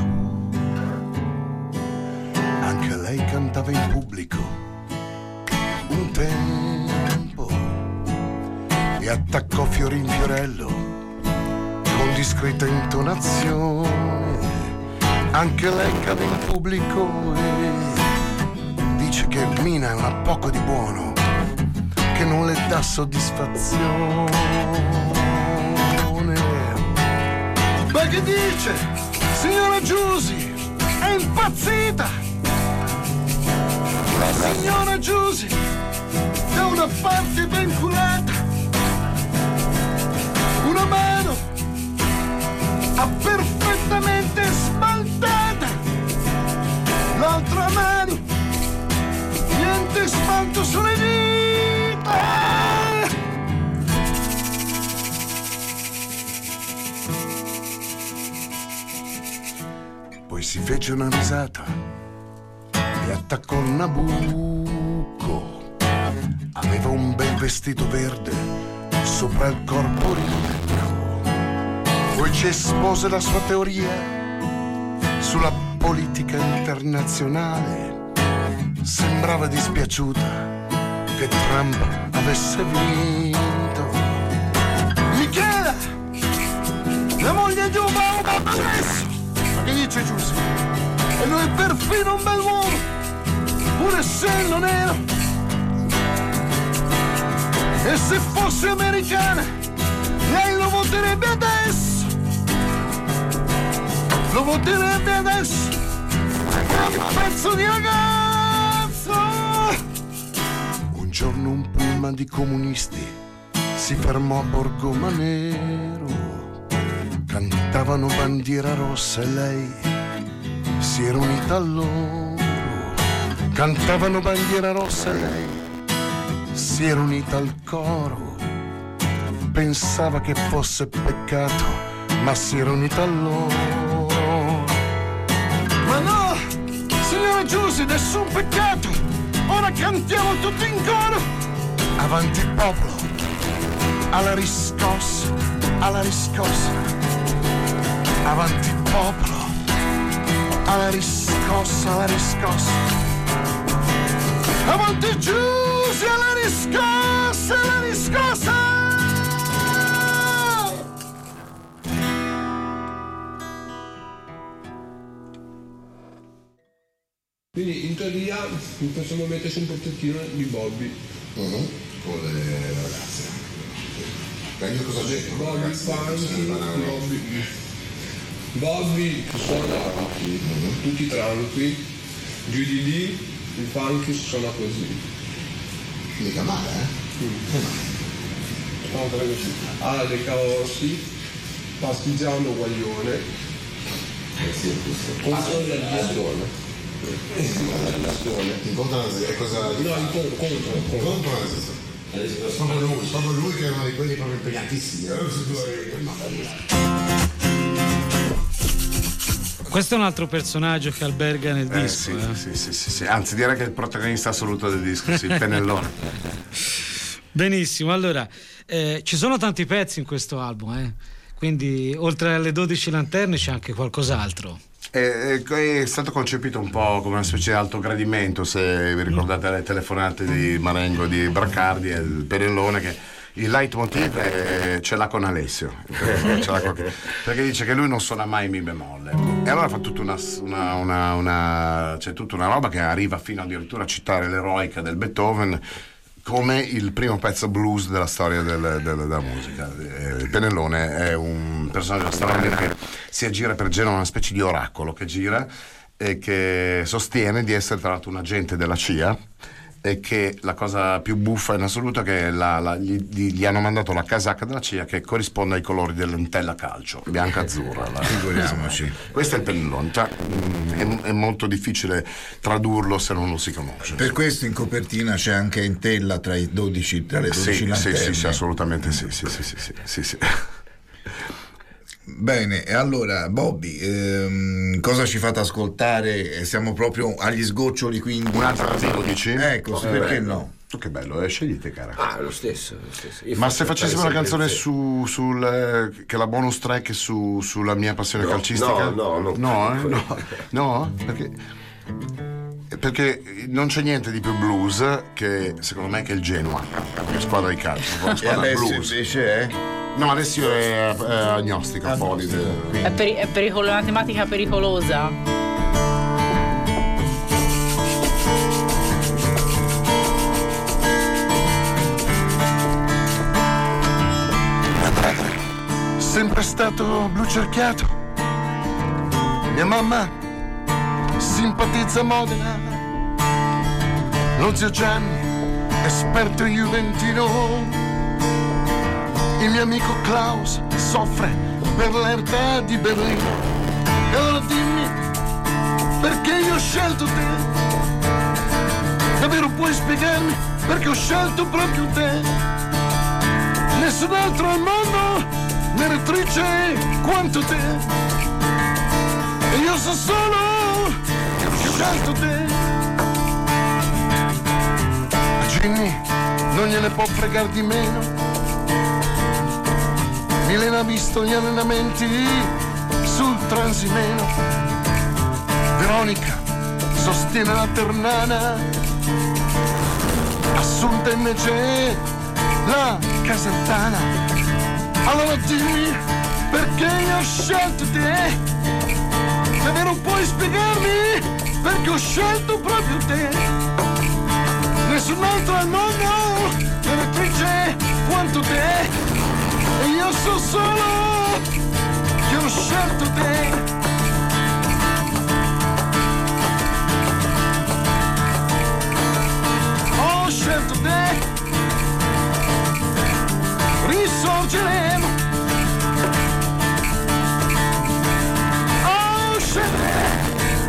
Anche lei cantava in pubblico un tempo e attaccò fiori in fiorello con discreta intonazione. Anche lei cade in pubblico e dice che Mina è una poco di buono, che non le dà soddisfazione. Ma che dice? Signora Giusy è impazzita! La signora Giusy da una parte ben curata, una mano ha perfettamente smaltata, l'altra mano niente smalto sulle dita. Poi si fece una risata e attaccò il Nabucco. Aveva un bel vestito verde sopra il corpo ricco. Poi ci espose la sua teoria sulla politica internazionale. Sembrava dispiaciuta che Trump avesse vinto. Michela, la moglie di Obama adesso! Ma che dice Giusy? E lui è perfino un bel uomo, pur essendo nero. E se fosse americana, lei lo voterebbe adesso. Lo voterebbe adesso. Che pezzo di ragazzo! Un giorno un pullman di comunisti si fermò a Borgomanero. Cantavano Bandiera Rossa e lei si era unita a loro. Cantavano Bandiera Rossa e lei si era unita al coro. Pensava che fosse peccato, ma si era unita a loro. Ma no, signora Giusy, nessun peccato. Ora cantiamo tutti in coro. Avanti popolo, alla riscossa, alla riscossa. Avanti popolo, alla riscossa, alla riscossa. Avanti Giusy, alla riscossa, alla riscossa. Quindi in teoria possiamo metterci un portettino di Bobby. Uh-huh. Con le ragazze. Meglio cosa c'è? Bobby, Funky, Bobby. Bobby suona uh-huh. tutti tranqui, G D D, il Funky suona così. Mica male, eh? Mm. Ah, dei caossi, Pastigiano Guaglione. Eh sì, giusto. Contro la diazione. La relazione. Incontra è cosa. No, incontro, contro, contro la relazione. Proprio lui, proprio lui che è uno di quelli proprio impegnatissimi. Questo è un altro personaggio che alberga nel Eh, disco. sì, eh. sì, sì, sì, sì. Anzi, direi che è il protagonista assoluto del disco, sì, il pennellone. Benissimo, allora eh, ci sono tanti pezzi in questo album, eh? Quindi oltre alle dodici lanterne c'è anche qualcos'altro. È, è stato concepito un po' come una specie di alto gradimento, se vi ricordate le telefonate di Marengo e di Braccardi e il pennellone che il leitmotiv è ce l'ha con Alessio, ce l'ha con- perché dice che lui non suona mai mi bemolle, e allora fa tutta una, una, una, una c'è tutta una roba che arriva fino addirittura a citare l'eroica del Beethoven come il primo pezzo blues della storia del- del- della musica. Eh, Pennellone è un personaggio straordinario che si aggira per Genova, una specie di oracolo che gira e che sostiene di essere tra l'altro un agente della C I A, e che la cosa più buffa in assoluto è che la- la- gli, gli- gli hanno mandato la casacca della C I A che corrisponde ai colori dell'Entella Calcio, bianca-azzurra. la- Figuriamoci. Questo è il Pennellone, cioè, mm, è, è molto difficile tradurlo se non lo si conosce. Per questo in copertina c'è anche Entella tra i dodici, tra le dodici Sì, sì, lanterne. sì, sì, assolutamente sì, sì, sì, sì, sì, sì, sì. Bene, e allora Bobby, ehm, cosa ci fate ascoltare? Eh, Siamo proprio agli sgoccioli, quindi Un altro articolo dici? Ecco, sì, Eh, perché bello. no? Che bello, eh, scegliete cara. Ah, lo stesso, lo stesso. Io Ma faccio se facessimo fare una canzone sempre su, sul, eh, che la bonus track su, sulla mia passione No, calcistica? no, no, non- no, eh, no, no, perché, perché non c'è niente di più blues che secondo me che il Genoa, che squadra di calcio, una E squadra Alessio blues. invece è? No, Alessio è, è agnostica, polide. È, peri- è pericolo- una tematica pericolosa. Sempre stato blu cerchiato. Mia mamma simpatizza Modena. Lo zio Gianni, esperto juventino. Il mio amico Klaus soffre per l'erta di Berlino. E allora dimmi, perché io ho scelto te? Davvero puoi spiegarmi perché ho scelto proprio te? Nessun altro al mondo meretrice quanto te. E io so solo che ho scelto te. A Ginny non gliene può fregare di meno. Milena ha visto gli allenamenti sul Transimeno. Veronica sostiene la Ternana. Assunta invece la Casertana. Allora dimmi perché io ho scelto te. Davvero puoi spiegarmi perché ho scelto proprio te? Nessun altro al mondo meretrice quanto te. E io so solo che ho scelto te. Ho scelto te. Risorgeremo. Ho scelto te.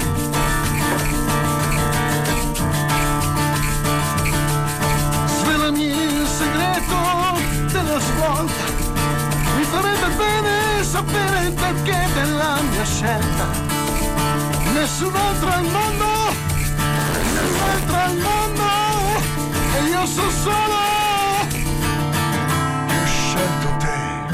Svelami il segreto della svolta. Mi farebbe bene sapere il perché della mia scelta. Nessun altro al mondo, nessun altro al mondo. E io so solo che ho scelto te.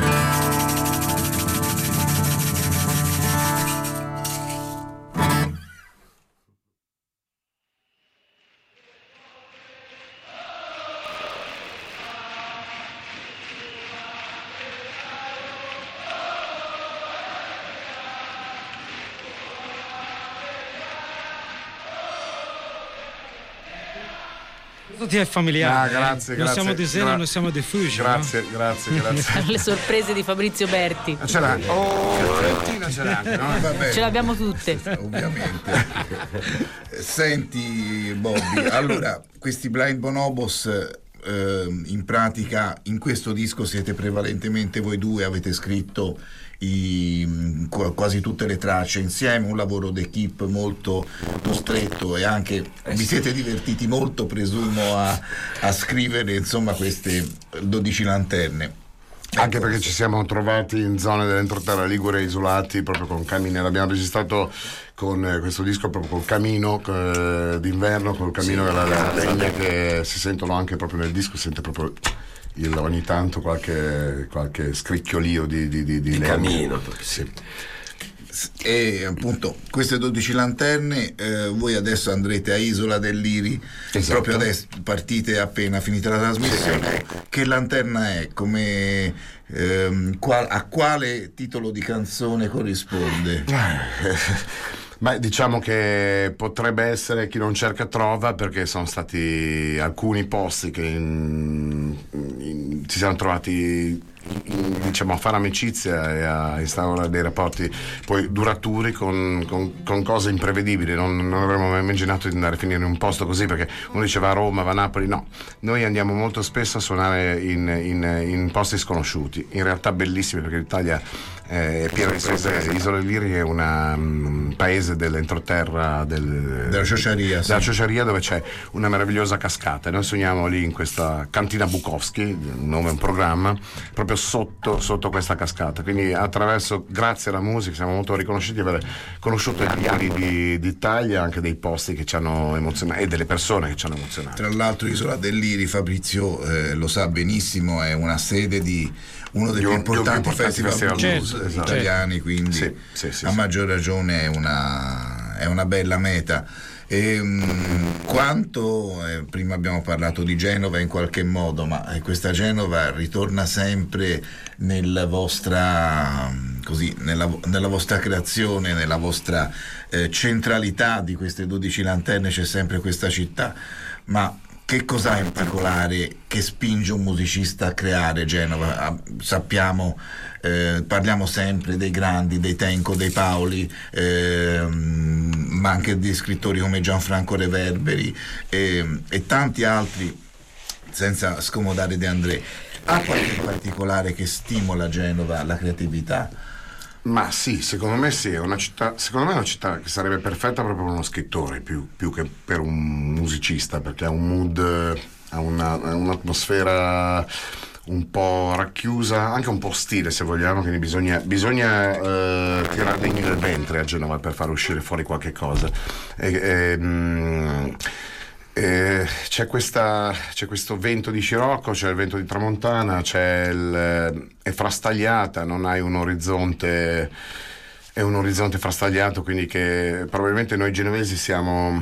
Questo ti è familiare. Ah, grazie, eh? grazie. Noi siamo di Sena, Gra- noi siamo di Fuji. Grazie, grazie, grazie. Le sorprese di Fabrizio Berti. C'era, oh, Fiorentina c'era anche, no? Vabbè, Ce l'abbiamo tutte. ovviamente. Senti Bobby, allora questi Blind Bonobos eh, in pratica in questo disco siete prevalentemente voi due, avete scritto i, qu- quasi tutte le tracce insieme, un lavoro d'equipe molto stretto, e anche vi siete divertiti molto, presumo, a, a scrivere insomma queste dodici lanterne. Anche perché ci siamo trovati in zone dell'entroterra ligure isolati, proprio con Camino. L'abbiamo registrato con eh, questo disco proprio col camino eh, d'inverno, col camino Sì, della della esatto. legna, che si sentono anche proprio nel disco, si sente proprio il, ogni tanto qualche, qualche scricchiolio di, di, di, di Di legna. camino, perché Sì. E appunto queste dodici lanterne, eh, voi adesso andrete a Isola del Liri, Esatto. proprio adesso partite appena finita la trasmissione. Che lanterna è? Come, ehm, qual- a quale titolo di canzone corrisponde? Ma diciamo che potrebbe essere Chi non cerca trova, perché sono stati alcuni posti che in, in, si siamo trovati in, diciamo, a fare amicizia e a instaurare dei rapporti poi duraturi con, con, con cose imprevedibili. Non, non avremmo mai immaginato di andare a finire in un posto così, perché uno diceva a Roma, va a Napoli. No, noi andiamo molto spesso a suonare in, in, in posti sconosciuti, in realtà bellissimi, perché l'Italia è piena di sorprese. Isola del Liri è una, un paese dell'entroterra del, della Ciociaria, sì. della Ciociaria, dove c'è una meravigliosa cascata, e noi suoniamo lì in questa cantina Bukowski, il nome è un programma, proprio sotto, sotto questa cascata. Quindi attraverso, grazie alla musica, siamo molto riconosciuti di aver conosciuto gli anni di, d'Italia, anche dei posti che ci hanno emozionato e delle persone che ci hanno emozionato. Tra l'altro Isola del Liri, Fabrizio eh, lo sa benissimo, è una sede di uno dei Di più un- importanti di un più importanti festival festival blues blues, esatto. italiani, quindi Sì, sì, sì, a sì. maggior ragione è una, è una bella meta. E, mh, quanto eh, prima abbiamo parlato di Genova in qualche modo, ma eh, questa Genova ritorna sempre nella vostra mh, così, nella, nella vostra creazione, nella vostra eh, centralità di queste dodici lanterne, c'è sempre questa città. Ma che cos'ha in particolare che spinge un musicista a creare Genova? Ah, sappiamo, eh, parliamo sempre dei grandi, dei Tenco, dei Paoli, ehm, ma anche di scrittori come Gianfranco Reverberi e, e tanti altri, senza scomodare De André. Ha qualche particolare che stimola Genova la creatività? Ma sì, secondo me sì, è una città, secondo me è una città che sarebbe perfetta proprio per uno scrittore più, più che per un musicista, perché ha un mood, ha, una, ha un'atmosfera un po' racchiusa, anche un po' stile se vogliamo, quindi bisogna, bisogna eh, tirare degli del ventre a Genova per far uscire fuori qualche cosa. E, e, mh, Eh, c'è, questa, c'è questo vento di scirocco, c'è il vento di tramontana, c'è il, è frastagliata, non hai un orizzonte, è un orizzonte frastagliato, quindi che probabilmente noi genovesi siamo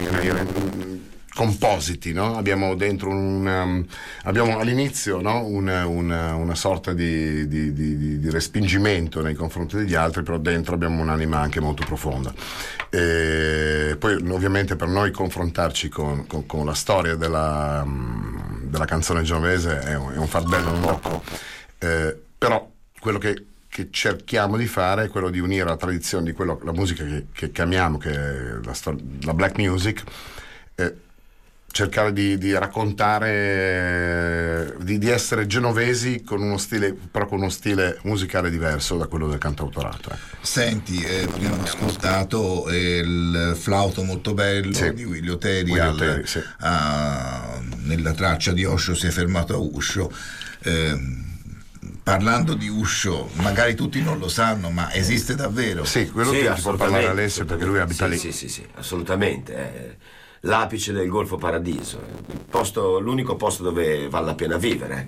compositi, no? Abbiamo dentro un, abbiamo all'inizio, no? una, una, una sorta di, di, di, di respingimento nei confronti degli altri, però dentro abbiamo un'anima anche molto profonda. E poi ovviamente per noi confrontarci con, con, con la storia della, della canzone genovese è un, è un fardello non poco, eh, però quello che che cerchiamo di fare è quello di unire la tradizione di quello, la musica che, che, che amiamo, che è la, la black music, eh, cercare di, di raccontare, di, di essere genovesi con uno stile, però con uno stile musicale diverso da quello del cantautorato. Ecco. Senti, eh, prima ho ascoltato eh, il flauto molto bello Sì. di Willy Oteri, Willy al- Oteri, sì. a- nella traccia di Osho si è fermato a Uscio. Eh, parlando di Uscio, magari tutti non lo sanno, ma esiste davvero? Sì, quello Sì, che ti può parlare assolutamente, Alessio, perché lui abita sì, lì. Sì, sì, sì, assolutamente. È l'apice del Golfo Paradiso, il posto, l'unico posto dove vale la pena vivere.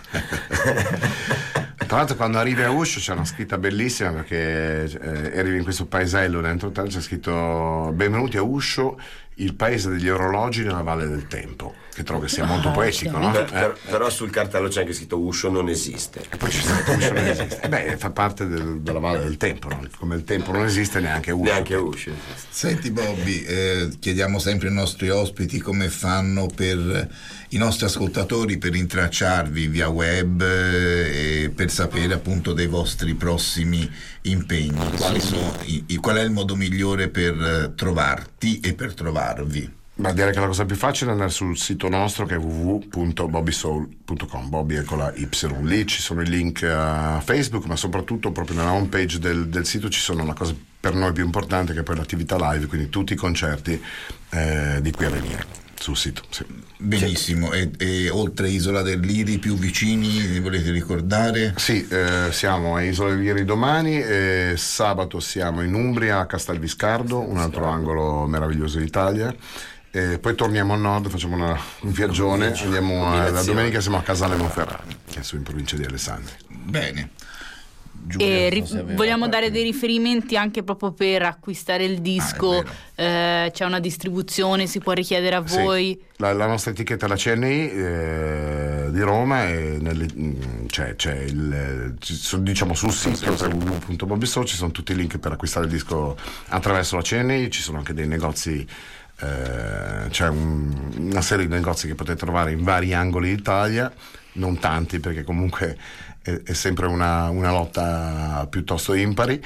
Tra l'altro quando arrivi a Uscio c'è una scritta bellissima, perché eh, arrivi in questo paesello dentro te, c'è scritto: benvenuti a Uscio, il paese degli orologi nella Valle del Tempo, che trovo che sia molto poetico, no? Per- per- però sul cartello c'è anche scritto Uscio non esiste. E poi c'è scritto Uscio non esiste. Eh beh, fa parte del- della Valle del Tempo, no? Come il tempo non esiste, neanche Uscio. Neanche Uscio. Senti Bobby, eh, chiediamo sempre ai nostri ospiti come fanno per i nostri ascoltatori per intracciarvi via web eh, e per sapere appunto dei vostri prossimi impegni. Quali sono, i, i- qual è il modo migliore per eh, trovarti e per trovarvi? Ma direi che la cosa più facile è andare sul sito nostro, che è w w w punto bobby soul punto com. Bobby è con la Y. Lì ci sono i link a Facebook, ma soprattutto proprio nella home page del, del sito ci sono la cosa per noi più importante, che è poi l'attività live, quindi tutti i concerti eh, di qui a venire sul sito. Sì. Benissimo, e, e oltre Isola del Liri più vicini, mi volete ricordare? Sì, eh, siamo a Isola del Liri domani, e sabato siamo in Umbria a Castelviscardo, un altro angolo meraviglioso d'Italia. E poi torniamo a nord, facciamo una, un viaggione, andiamo a, la domenica siamo a Casale Monferrato, che è su in provincia di Alessandria. Bene. Giulia, E ri- forse aveva vogliamo qualche- dare dei riferimenti anche proprio per acquistare il disco. Eh, c'è una distribuzione, si può richiedere a Sì. voi. La, la nostra etichetta è la C N I eh, di Roma e nelle, mh, c'è, c'è il ci sono, diciamo sul sito w w w punto bobbysoul ci sono tutti i link per acquistare il disco attraverso la C N I, ci sono anche dei negozi, eh, c'è un- una serie di negozi che potete trovare in vari angoli d'Italia, non tanti perché comunque è, è sempre una, una lotta piuttosto impari,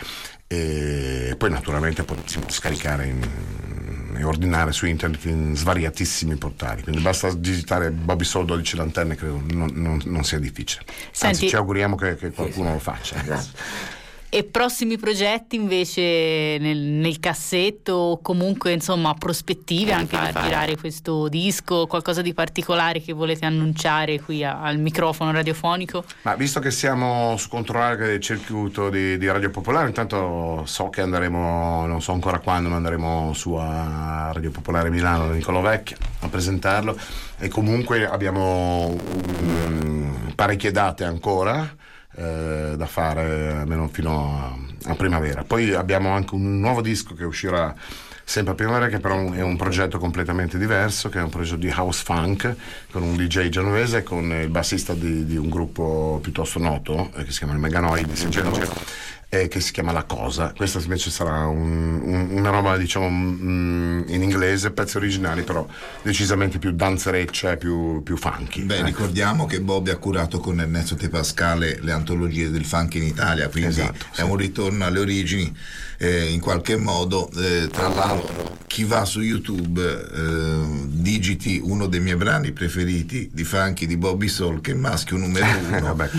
e poi naturalmente poi si può scaricare in, e ordinare su internet in svariatissimi portali, quindi basta digitare Bobby Soul dodici lanterne, credo non, non- non sia difficile. Senti- Anzi, ci auguriamo che, che qualcuno lo faccia. E prossimi progetti invece nel, nel cassetto, o comunque insomma prospettive anche di girare questo disco, qualcosa di particolare che volete annunciare qui a- al microfono radiofonico? Ma visto che siamo su controllare il circuito di, di Radio Popolare, intanto so che andremo, non so ancora quando, ma andremo su a Radio Popolare Milano da Nicolò Vecchia a presentarlo, e comunque abbiamo um, parecchie date ancora eh, da fare almeno fino a, a primavera. Poi abbiamo anche un nuovo disco che uscirà sempre a primavera, che però è un progetto completamente diverso, che è un progetto di house funk con un D J genovese, con il bassista di, di un gruppo piuttosto noto eh, che si chiama il Meganoid di Genova, eh, che si chiama La Cosa. Questa invece sarà un, un, una roba diciamo mm, in inglese, pezzi originali però decisamente più danzereccia e più, più funky. Beh, ricordiamo che Bobby ha curato con Ernesto De Pascale le antologie del funk in Italia, quindi Esatto, è un ritorno alle origini eh, in qualche modo. Eh, tra l'altro, chi va su YouTube eh, digiti uno dei miei brani preferiti di funky di Bobby Soul, che è il maschio numero uno. Vabbè,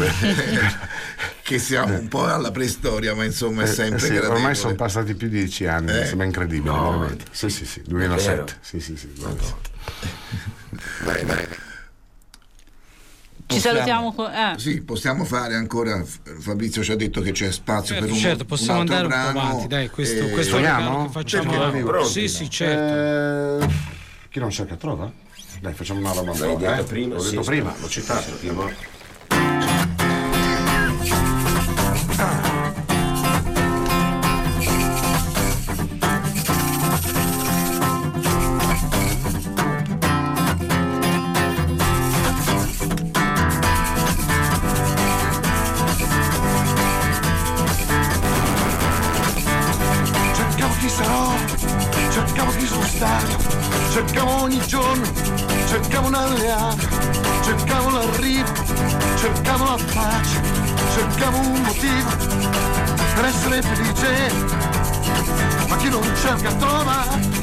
che siamo un po' alla preistoria, ma insomma è Eh, sempre sì, gradevole. ormai sono passati più di dieci anni, Eh. sembra incredibile, No. veramente. Sì, sì, sì, duemilasette. Sì, sì, sì, duemilasette. Vai, vai. Ci salutiamo con- eh. Sì, possiamo fare ancora. Fabrizio ci ha detto che c'è spazio Certo, per un, certo, possiamo un altro andare un po' brano. avanti, dai, questo, Eh, questo è il Suoniamo? regalo che facciamo. Perché arrivo? Sì, Pronti, sì, no? certo. Eh, chi non cerca trova? Dai, facciamo una roba un L'hai po', detto eh? prima, L'ho sì, detto sì. prima, l'ho citato prima. Cercavo chi sarò, cercavo chi sono stato, cercavo ogni giorno, cercavo un alleato, cercavo l'arrivo, cercavo la pace, cercavo un motivo per essere felice, ma chi non cerca trova,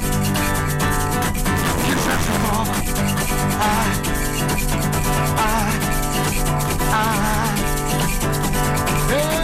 chi cerca trova, ah, ah, ah, yeah.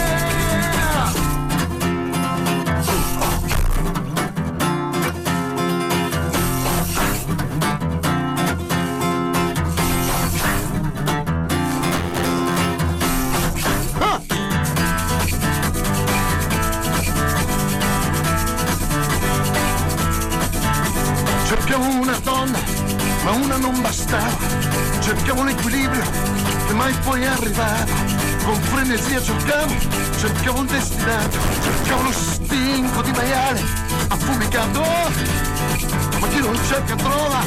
Cercavo una donna, ma una non bastava. Cercavo l'equilibrio che mai poi arrivava. Con frenesia cercavo, cercavo un destinato. Cercavo lo stinco di maiale affumicato. Ma chi non cerca trova.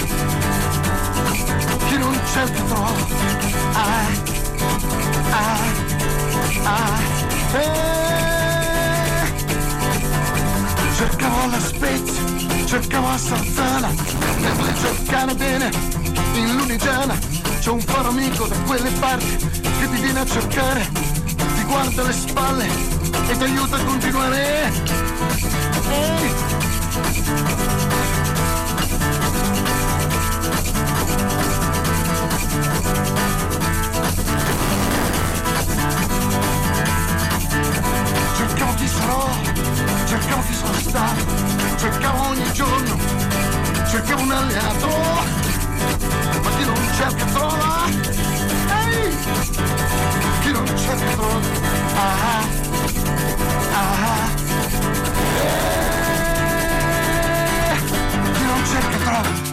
Chi non cerca trova. Ah, ah, ah, eh. Cercavo la spezia, cercavo a Sarzana, nelle cercane bene, in Lunigiana, c'è un caro amico da quelle parti che ti viene a cercare, ti guarda alle spalle e ti aiuta a continuare. Ehi. Cercavo chi sarò, cercavo chi sono stato, cercavo ogni giorno, cercavo un alleato, ma chi non cerca trova, ehi, chi non cerca trova, ah, ah, eh, chi non cerca trova.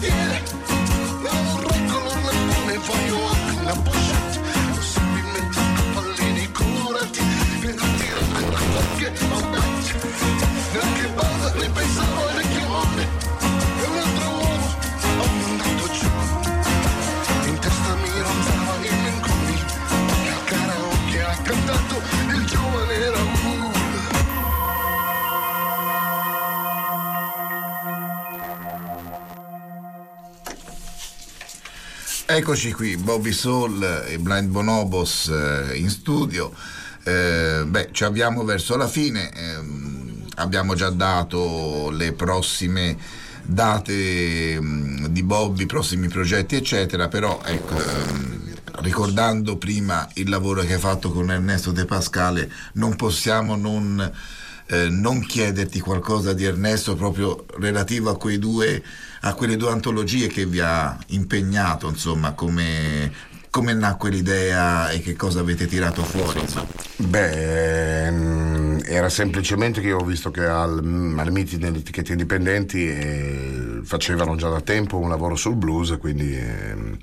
tastiere, non reggo l'orlone, voglio anche una pochette, possibilmente pallini colorati, e non tiro ancora qualche maudazio, neanche balla ne pensavo ai vecchi uomini, e un altro uomo ho mandato giù, in testa mi ronzava il Menconi, e al karaoke ha cantato il giovane Raul. Eccoci qui, Bobby Soul e Blind Bonobos eh, in studio. Eh, beh, ci avviamo verso la fine. ehm, abbiamo già dato le prossime date mh, di Bobby, prossimi progetti, eccetera. Però, ecco, ehm, ricordando prima il lavoro che hai fatto con Ernesto De Pascale, non possiamo non, eh, non chiederti qualcosa di Ernesto proprio relativo a quei due. a quelle due antologie che vi ha impegnato, insomma, come, come nacque l'idea e che cosa avete tirato fuori, insomma. Beh, ehm, era semplicemente che io ho visto che al, al meeting delle etichette indipendenti eh, facevano già da tempo un lavoro sul blues, quindi eh,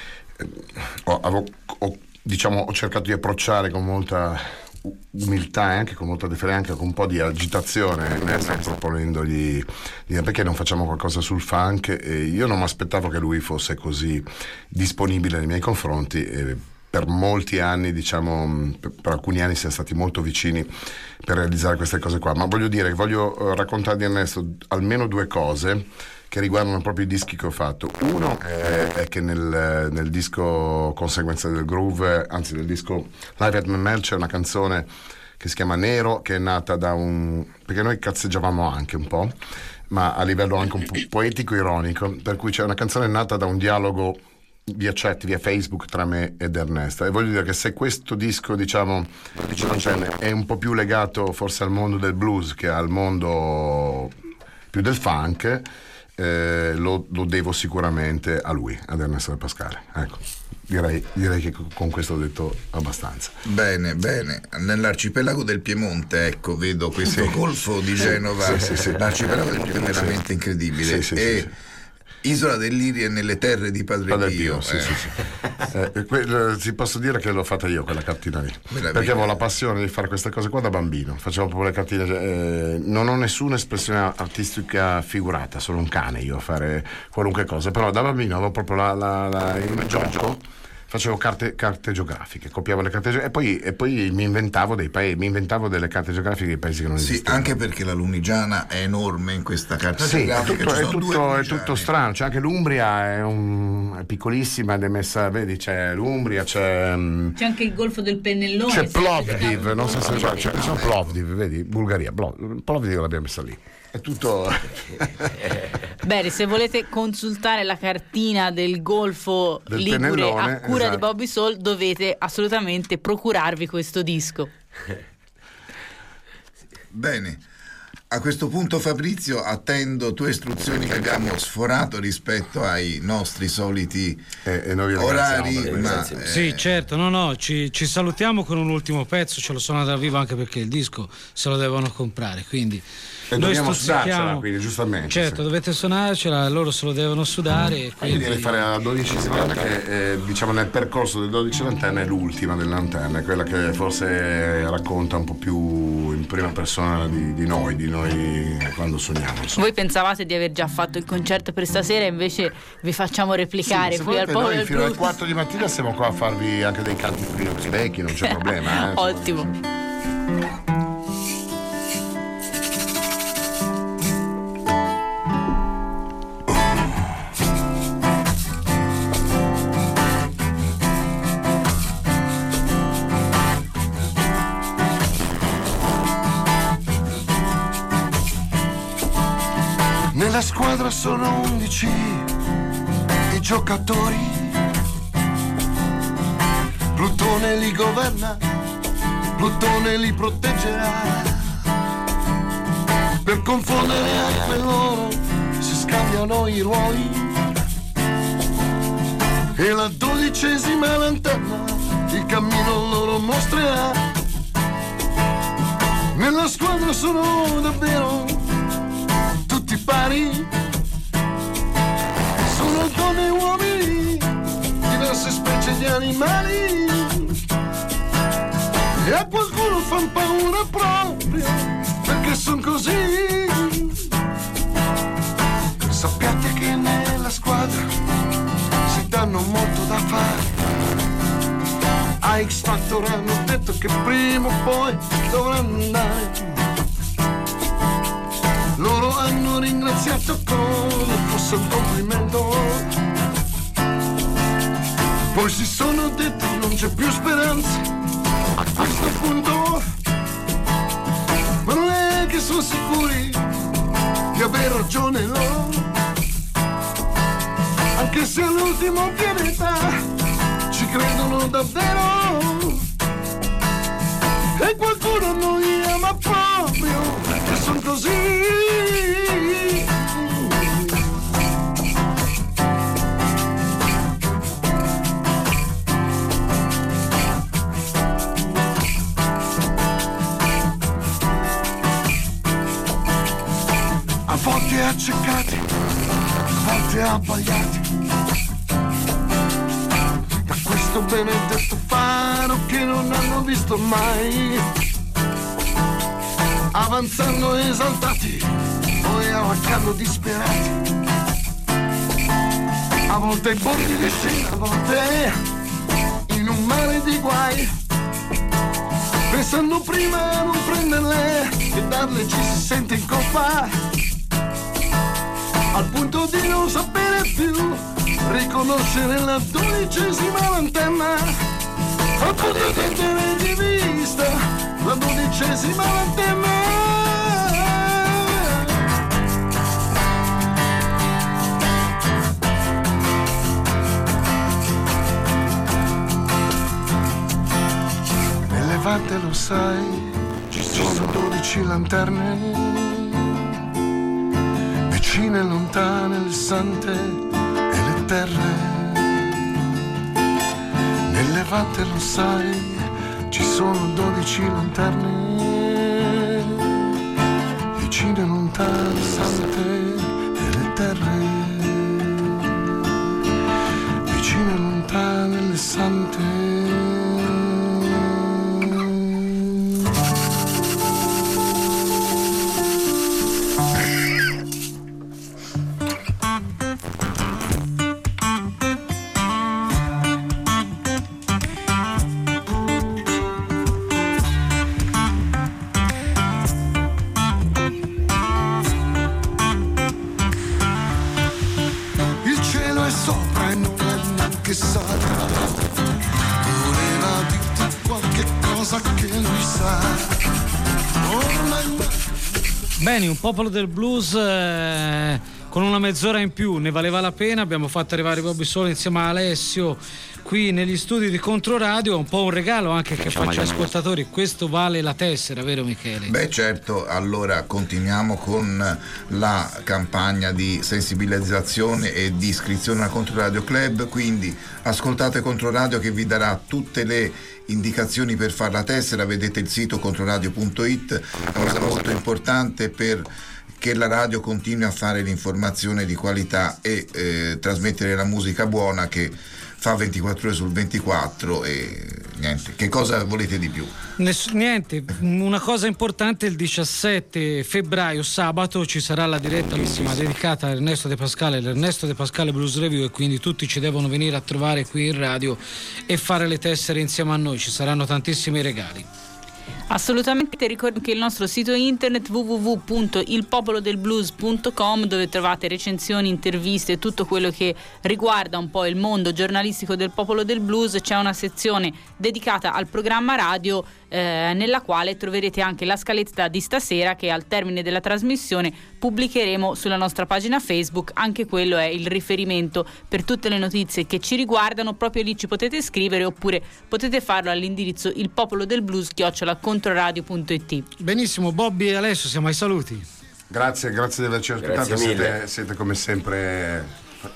ho, avevo, ho, diciamo, ho cercato di approcciare con molta umiltà e anche con molta deferenza, anche con un po' di agitazione, Ernesto, proponendogli perché non facciamo qualcosa sul funk, e io non mi aspettavo che lui fosse così disponibile nei miei confronti, e per molti anni, diciamo, per alcuni anni siamo stati molto vicini per realizzare queste cose qua. Ma voglio dire, voglio raccontare di Ernesto almeno due cose che riguardano proprio i dischi che ho fatto. Uno è, è che nel, nel disco Conseguenza del Groove, anzi nel disco Live at Memel, c'è una canzone che si chiama Nero, che è nata da un... perché noi cazzeggiavamo anche un po', ma a livello anche un po' poetico-ironico, per cui c'è una canzone nata da un dialogo via chat, via Facebook tra me ed Ernesto. E voglio dire che se questo disco, diciamo, è un po' più legato forse al mondo del blues che al mondo più del funk, Eh, lo, lo devo sicuramente a lui, ad Ernesto De Pascale. Ecco, direi, direi che con questo ho detto abbastanza. Bene, bene. Nell'arcipelago del Piemonte, ecco, vedo questo Sì. golfo di Genova. Sì, sì, sì. L'arcipelago del Piemonte è veramente incredibile. Sì, sì, sì, e sì. Isola dell'Iria nelle terre di Padre, Padre Pio. Pio, sì, eh. sì, sì. Eh, que- ti posso dire che l'ho fatta io quella cartina lì, Meraviglia. perché avevo la passione di fare queste cose qua da bambino. Facevo proprio le cartine, eh, non ho nessuna espressione artistica figurata, sono un cane io a fare qualunque cosa, però da bambino avevo proprio la, la, la, il gioco. Facevo carte, carte geografiche, copiavo le carte geografiche e poi, e poi mi inventavo dei paesi, mi inventavo delle carte geografiche dei paesi che non Sì, esistevano. anche perché la Lunigiana è enorme in questa carta Sì, è geografica. tutto, ci è, sono due tutto, è Lunigiane. tutto strano, c'è anche l'Umbria, è, un, è piccolissima ed è messa, vedi, c'è l'Umbria, c'è, mm, C'è anche il golfo del Pennellone. c'è se- Plovdiv, non so se c'è, c'è, c'è Plovdiv, vedi, Bulgaria, Blo- Plovdiv l'abbiamo messa lì. È tutto. Bene, se volete consultare la cartina del golfo Del Ligure Pennellone, a cura esatto. di Bobby Soul, dovete assolutamente procurarvi questo disco. Bene. A questo punto, Fabrizio, attendo tue istruzioni che abbiamo sforato rispetto ai nostri soliti orari. Ma, eh, Sì, certo, no, no, ci, ci salutiamo con un ultimo pezzo, ce lo sono da vivo anche perché il disco se lo devono comprare, quindi E noi dobbiamo stuzzichiamo- sudarcela, quindi, giustamente. Certo, sì. dovete suonarcela, loro se lo devono sudare. e Io Quindi... direi fare la dodicesima lanterna che eh, diciamo nel percorso delle dodici lanterne è l'ultima delle lanterne, quella che forse racconta un po' più in prima persona di, di noi, di noi quando suoniamo. insomma. Voi pensavate di aver già fatto il concerto per stasera, invece vi facciamo replicare Sì, se qui al volete Popolo noi del fino alle Blues. quattro di mattina siamo qua a farvi anche dei canti vecchi, non c'è problema. Eh. Ottimo. Nella squadra sono undici i giocatori. Plutone li governa, Plutone li proteggerà. Per confondere anche loro si scambiano i ruoli. E la dodicesima lanterna il cammino loro mostrerà. Nella squadra sono davvero tutti pari, sono donne e uomini, diverse specie di animali, e a qualcuno fan paura proprio perché son così. Sappiate che nella squadra si danno molto da fare. A X Factor hanno detto che prima o poi dovranno andare. Loro hanno ringraziato come fosse un complimento. Poi si sono detti non c'è più speranza a questo punto. Ma non è che sono sicuri di aver ragione loro, anche se all'ultimo pianeta ci credono davvero. E qualcuno non li ama proprio perché sono così. A volte accecati, a volte abbagliati da questo benedetto faro che non hanno visto mai, avanzando esaltati, poi arrancando disperati, a volte ai bordi di scena, a volte in un mare di guai, pensando prima a non prenderle e darle ci si sente in colpa, al punto di non sapere più riconoscere la dodicesima lanterna, al punto di perdere di vista la dodicesima lanterna. Nelle vette lo sai, ci sono dodici lanterne, vicine e lontane, le sante e le terre. Nelle vette lo sai, ci sono dodici lanterne, vicine e lontane, le sante e le terre. Vicine e lontane, le sante. Bene, un popolo del blues eh, con una mezz'ora in più, ne valeva la pena. Abbiamo fatto arrivare Bobby Solo insieme a Alessio qui negli studi di Controradio, un po' un regalo anche che faccio agli ascoltatori. Questo vale la tessera, vero Michele? Beh certo, allora continuiamo con la campagna di sensibilizzazione e di iscrizione al Controradio Club, quindi ascoltate Controradio che vi darà tutte le indicazioni per fare la tessera. Vedete il sito controradio punto it, è una cosa molto importante per che la radio continui a fare l'informazione di qualità e eh, trasmettere la musica buona che fa ventiquattro ore sul ventiquattro. E niente, che cosa volete di più? Ness- niente, una cosa importante: il diciassette febbraio, sabato, ci sarà la diretta dedicata a Ernesto De Pascale, l'Ernesto De Pascale Blues Review, e quindi tutti ci devono venire a trovare qui in radio e fare le tessere insieme a noi. Ci saranno tantissimi regali. Assolutamente, ricordo che il nostro sito internet w w w punto il popolo del blues punto com, dove trovate recensioni, interviste e tutto quello che riguarda un po' il mondo giornalistico del popolo del blues. C'è una sezione dedicata al programma radio eh, nella quale troverete anche la scaletta di stasera, che al termine della trasmissione pubblicheremo sulla nostra pagina Facebook. Anche quello è il riferimento per tutte le notizie che ci riguardano. Proprio lì ci potete scrivere, oppure potete farlo all'indirizzo il popolo del blues chiocciola controradio punto it. Benissimo, Bobby e Alessio, siamo ai saluti. Grazie, grazie di averci ospitato. Siete, siete come sempre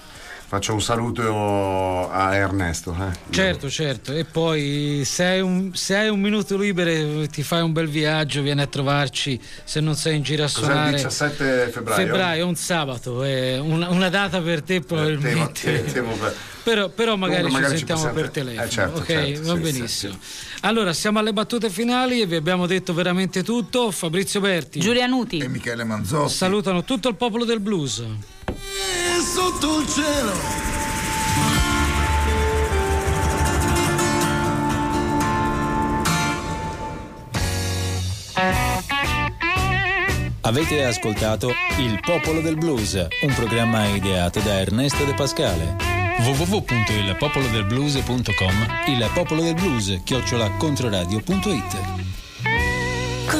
Faccio un saluto a Ernesto. Eh. Certo, certo. E poi se hai, un, se hai un minuto libero ti fai un bel viaggio, vieni a trovarci se non sei in giro a Cos'è suonare. il diciassette febbraio? Febbraio, un sabato, è una, una data per te probabilmente. Eh, temo, temo per... Però, però magari Comunque, magari ci sentiamo ci per possiamo- telefono. eh, certo, ok, certo, va sì, benissimo. sì, Allora, siamo alle battute finali e vi abbiamo detto veramente tutto. Fabrizio Berti, Giulia Nuti e Michele Manzotti salutano tutto il popolo del blues. E sotto il cielo. Avete ascoltato Il Popolo del Blues, un programma ideato da Ernesto De Pascale. w w w punto il popolo del blues punto com, Il Popolo del Blues chiocciola controradio punto it.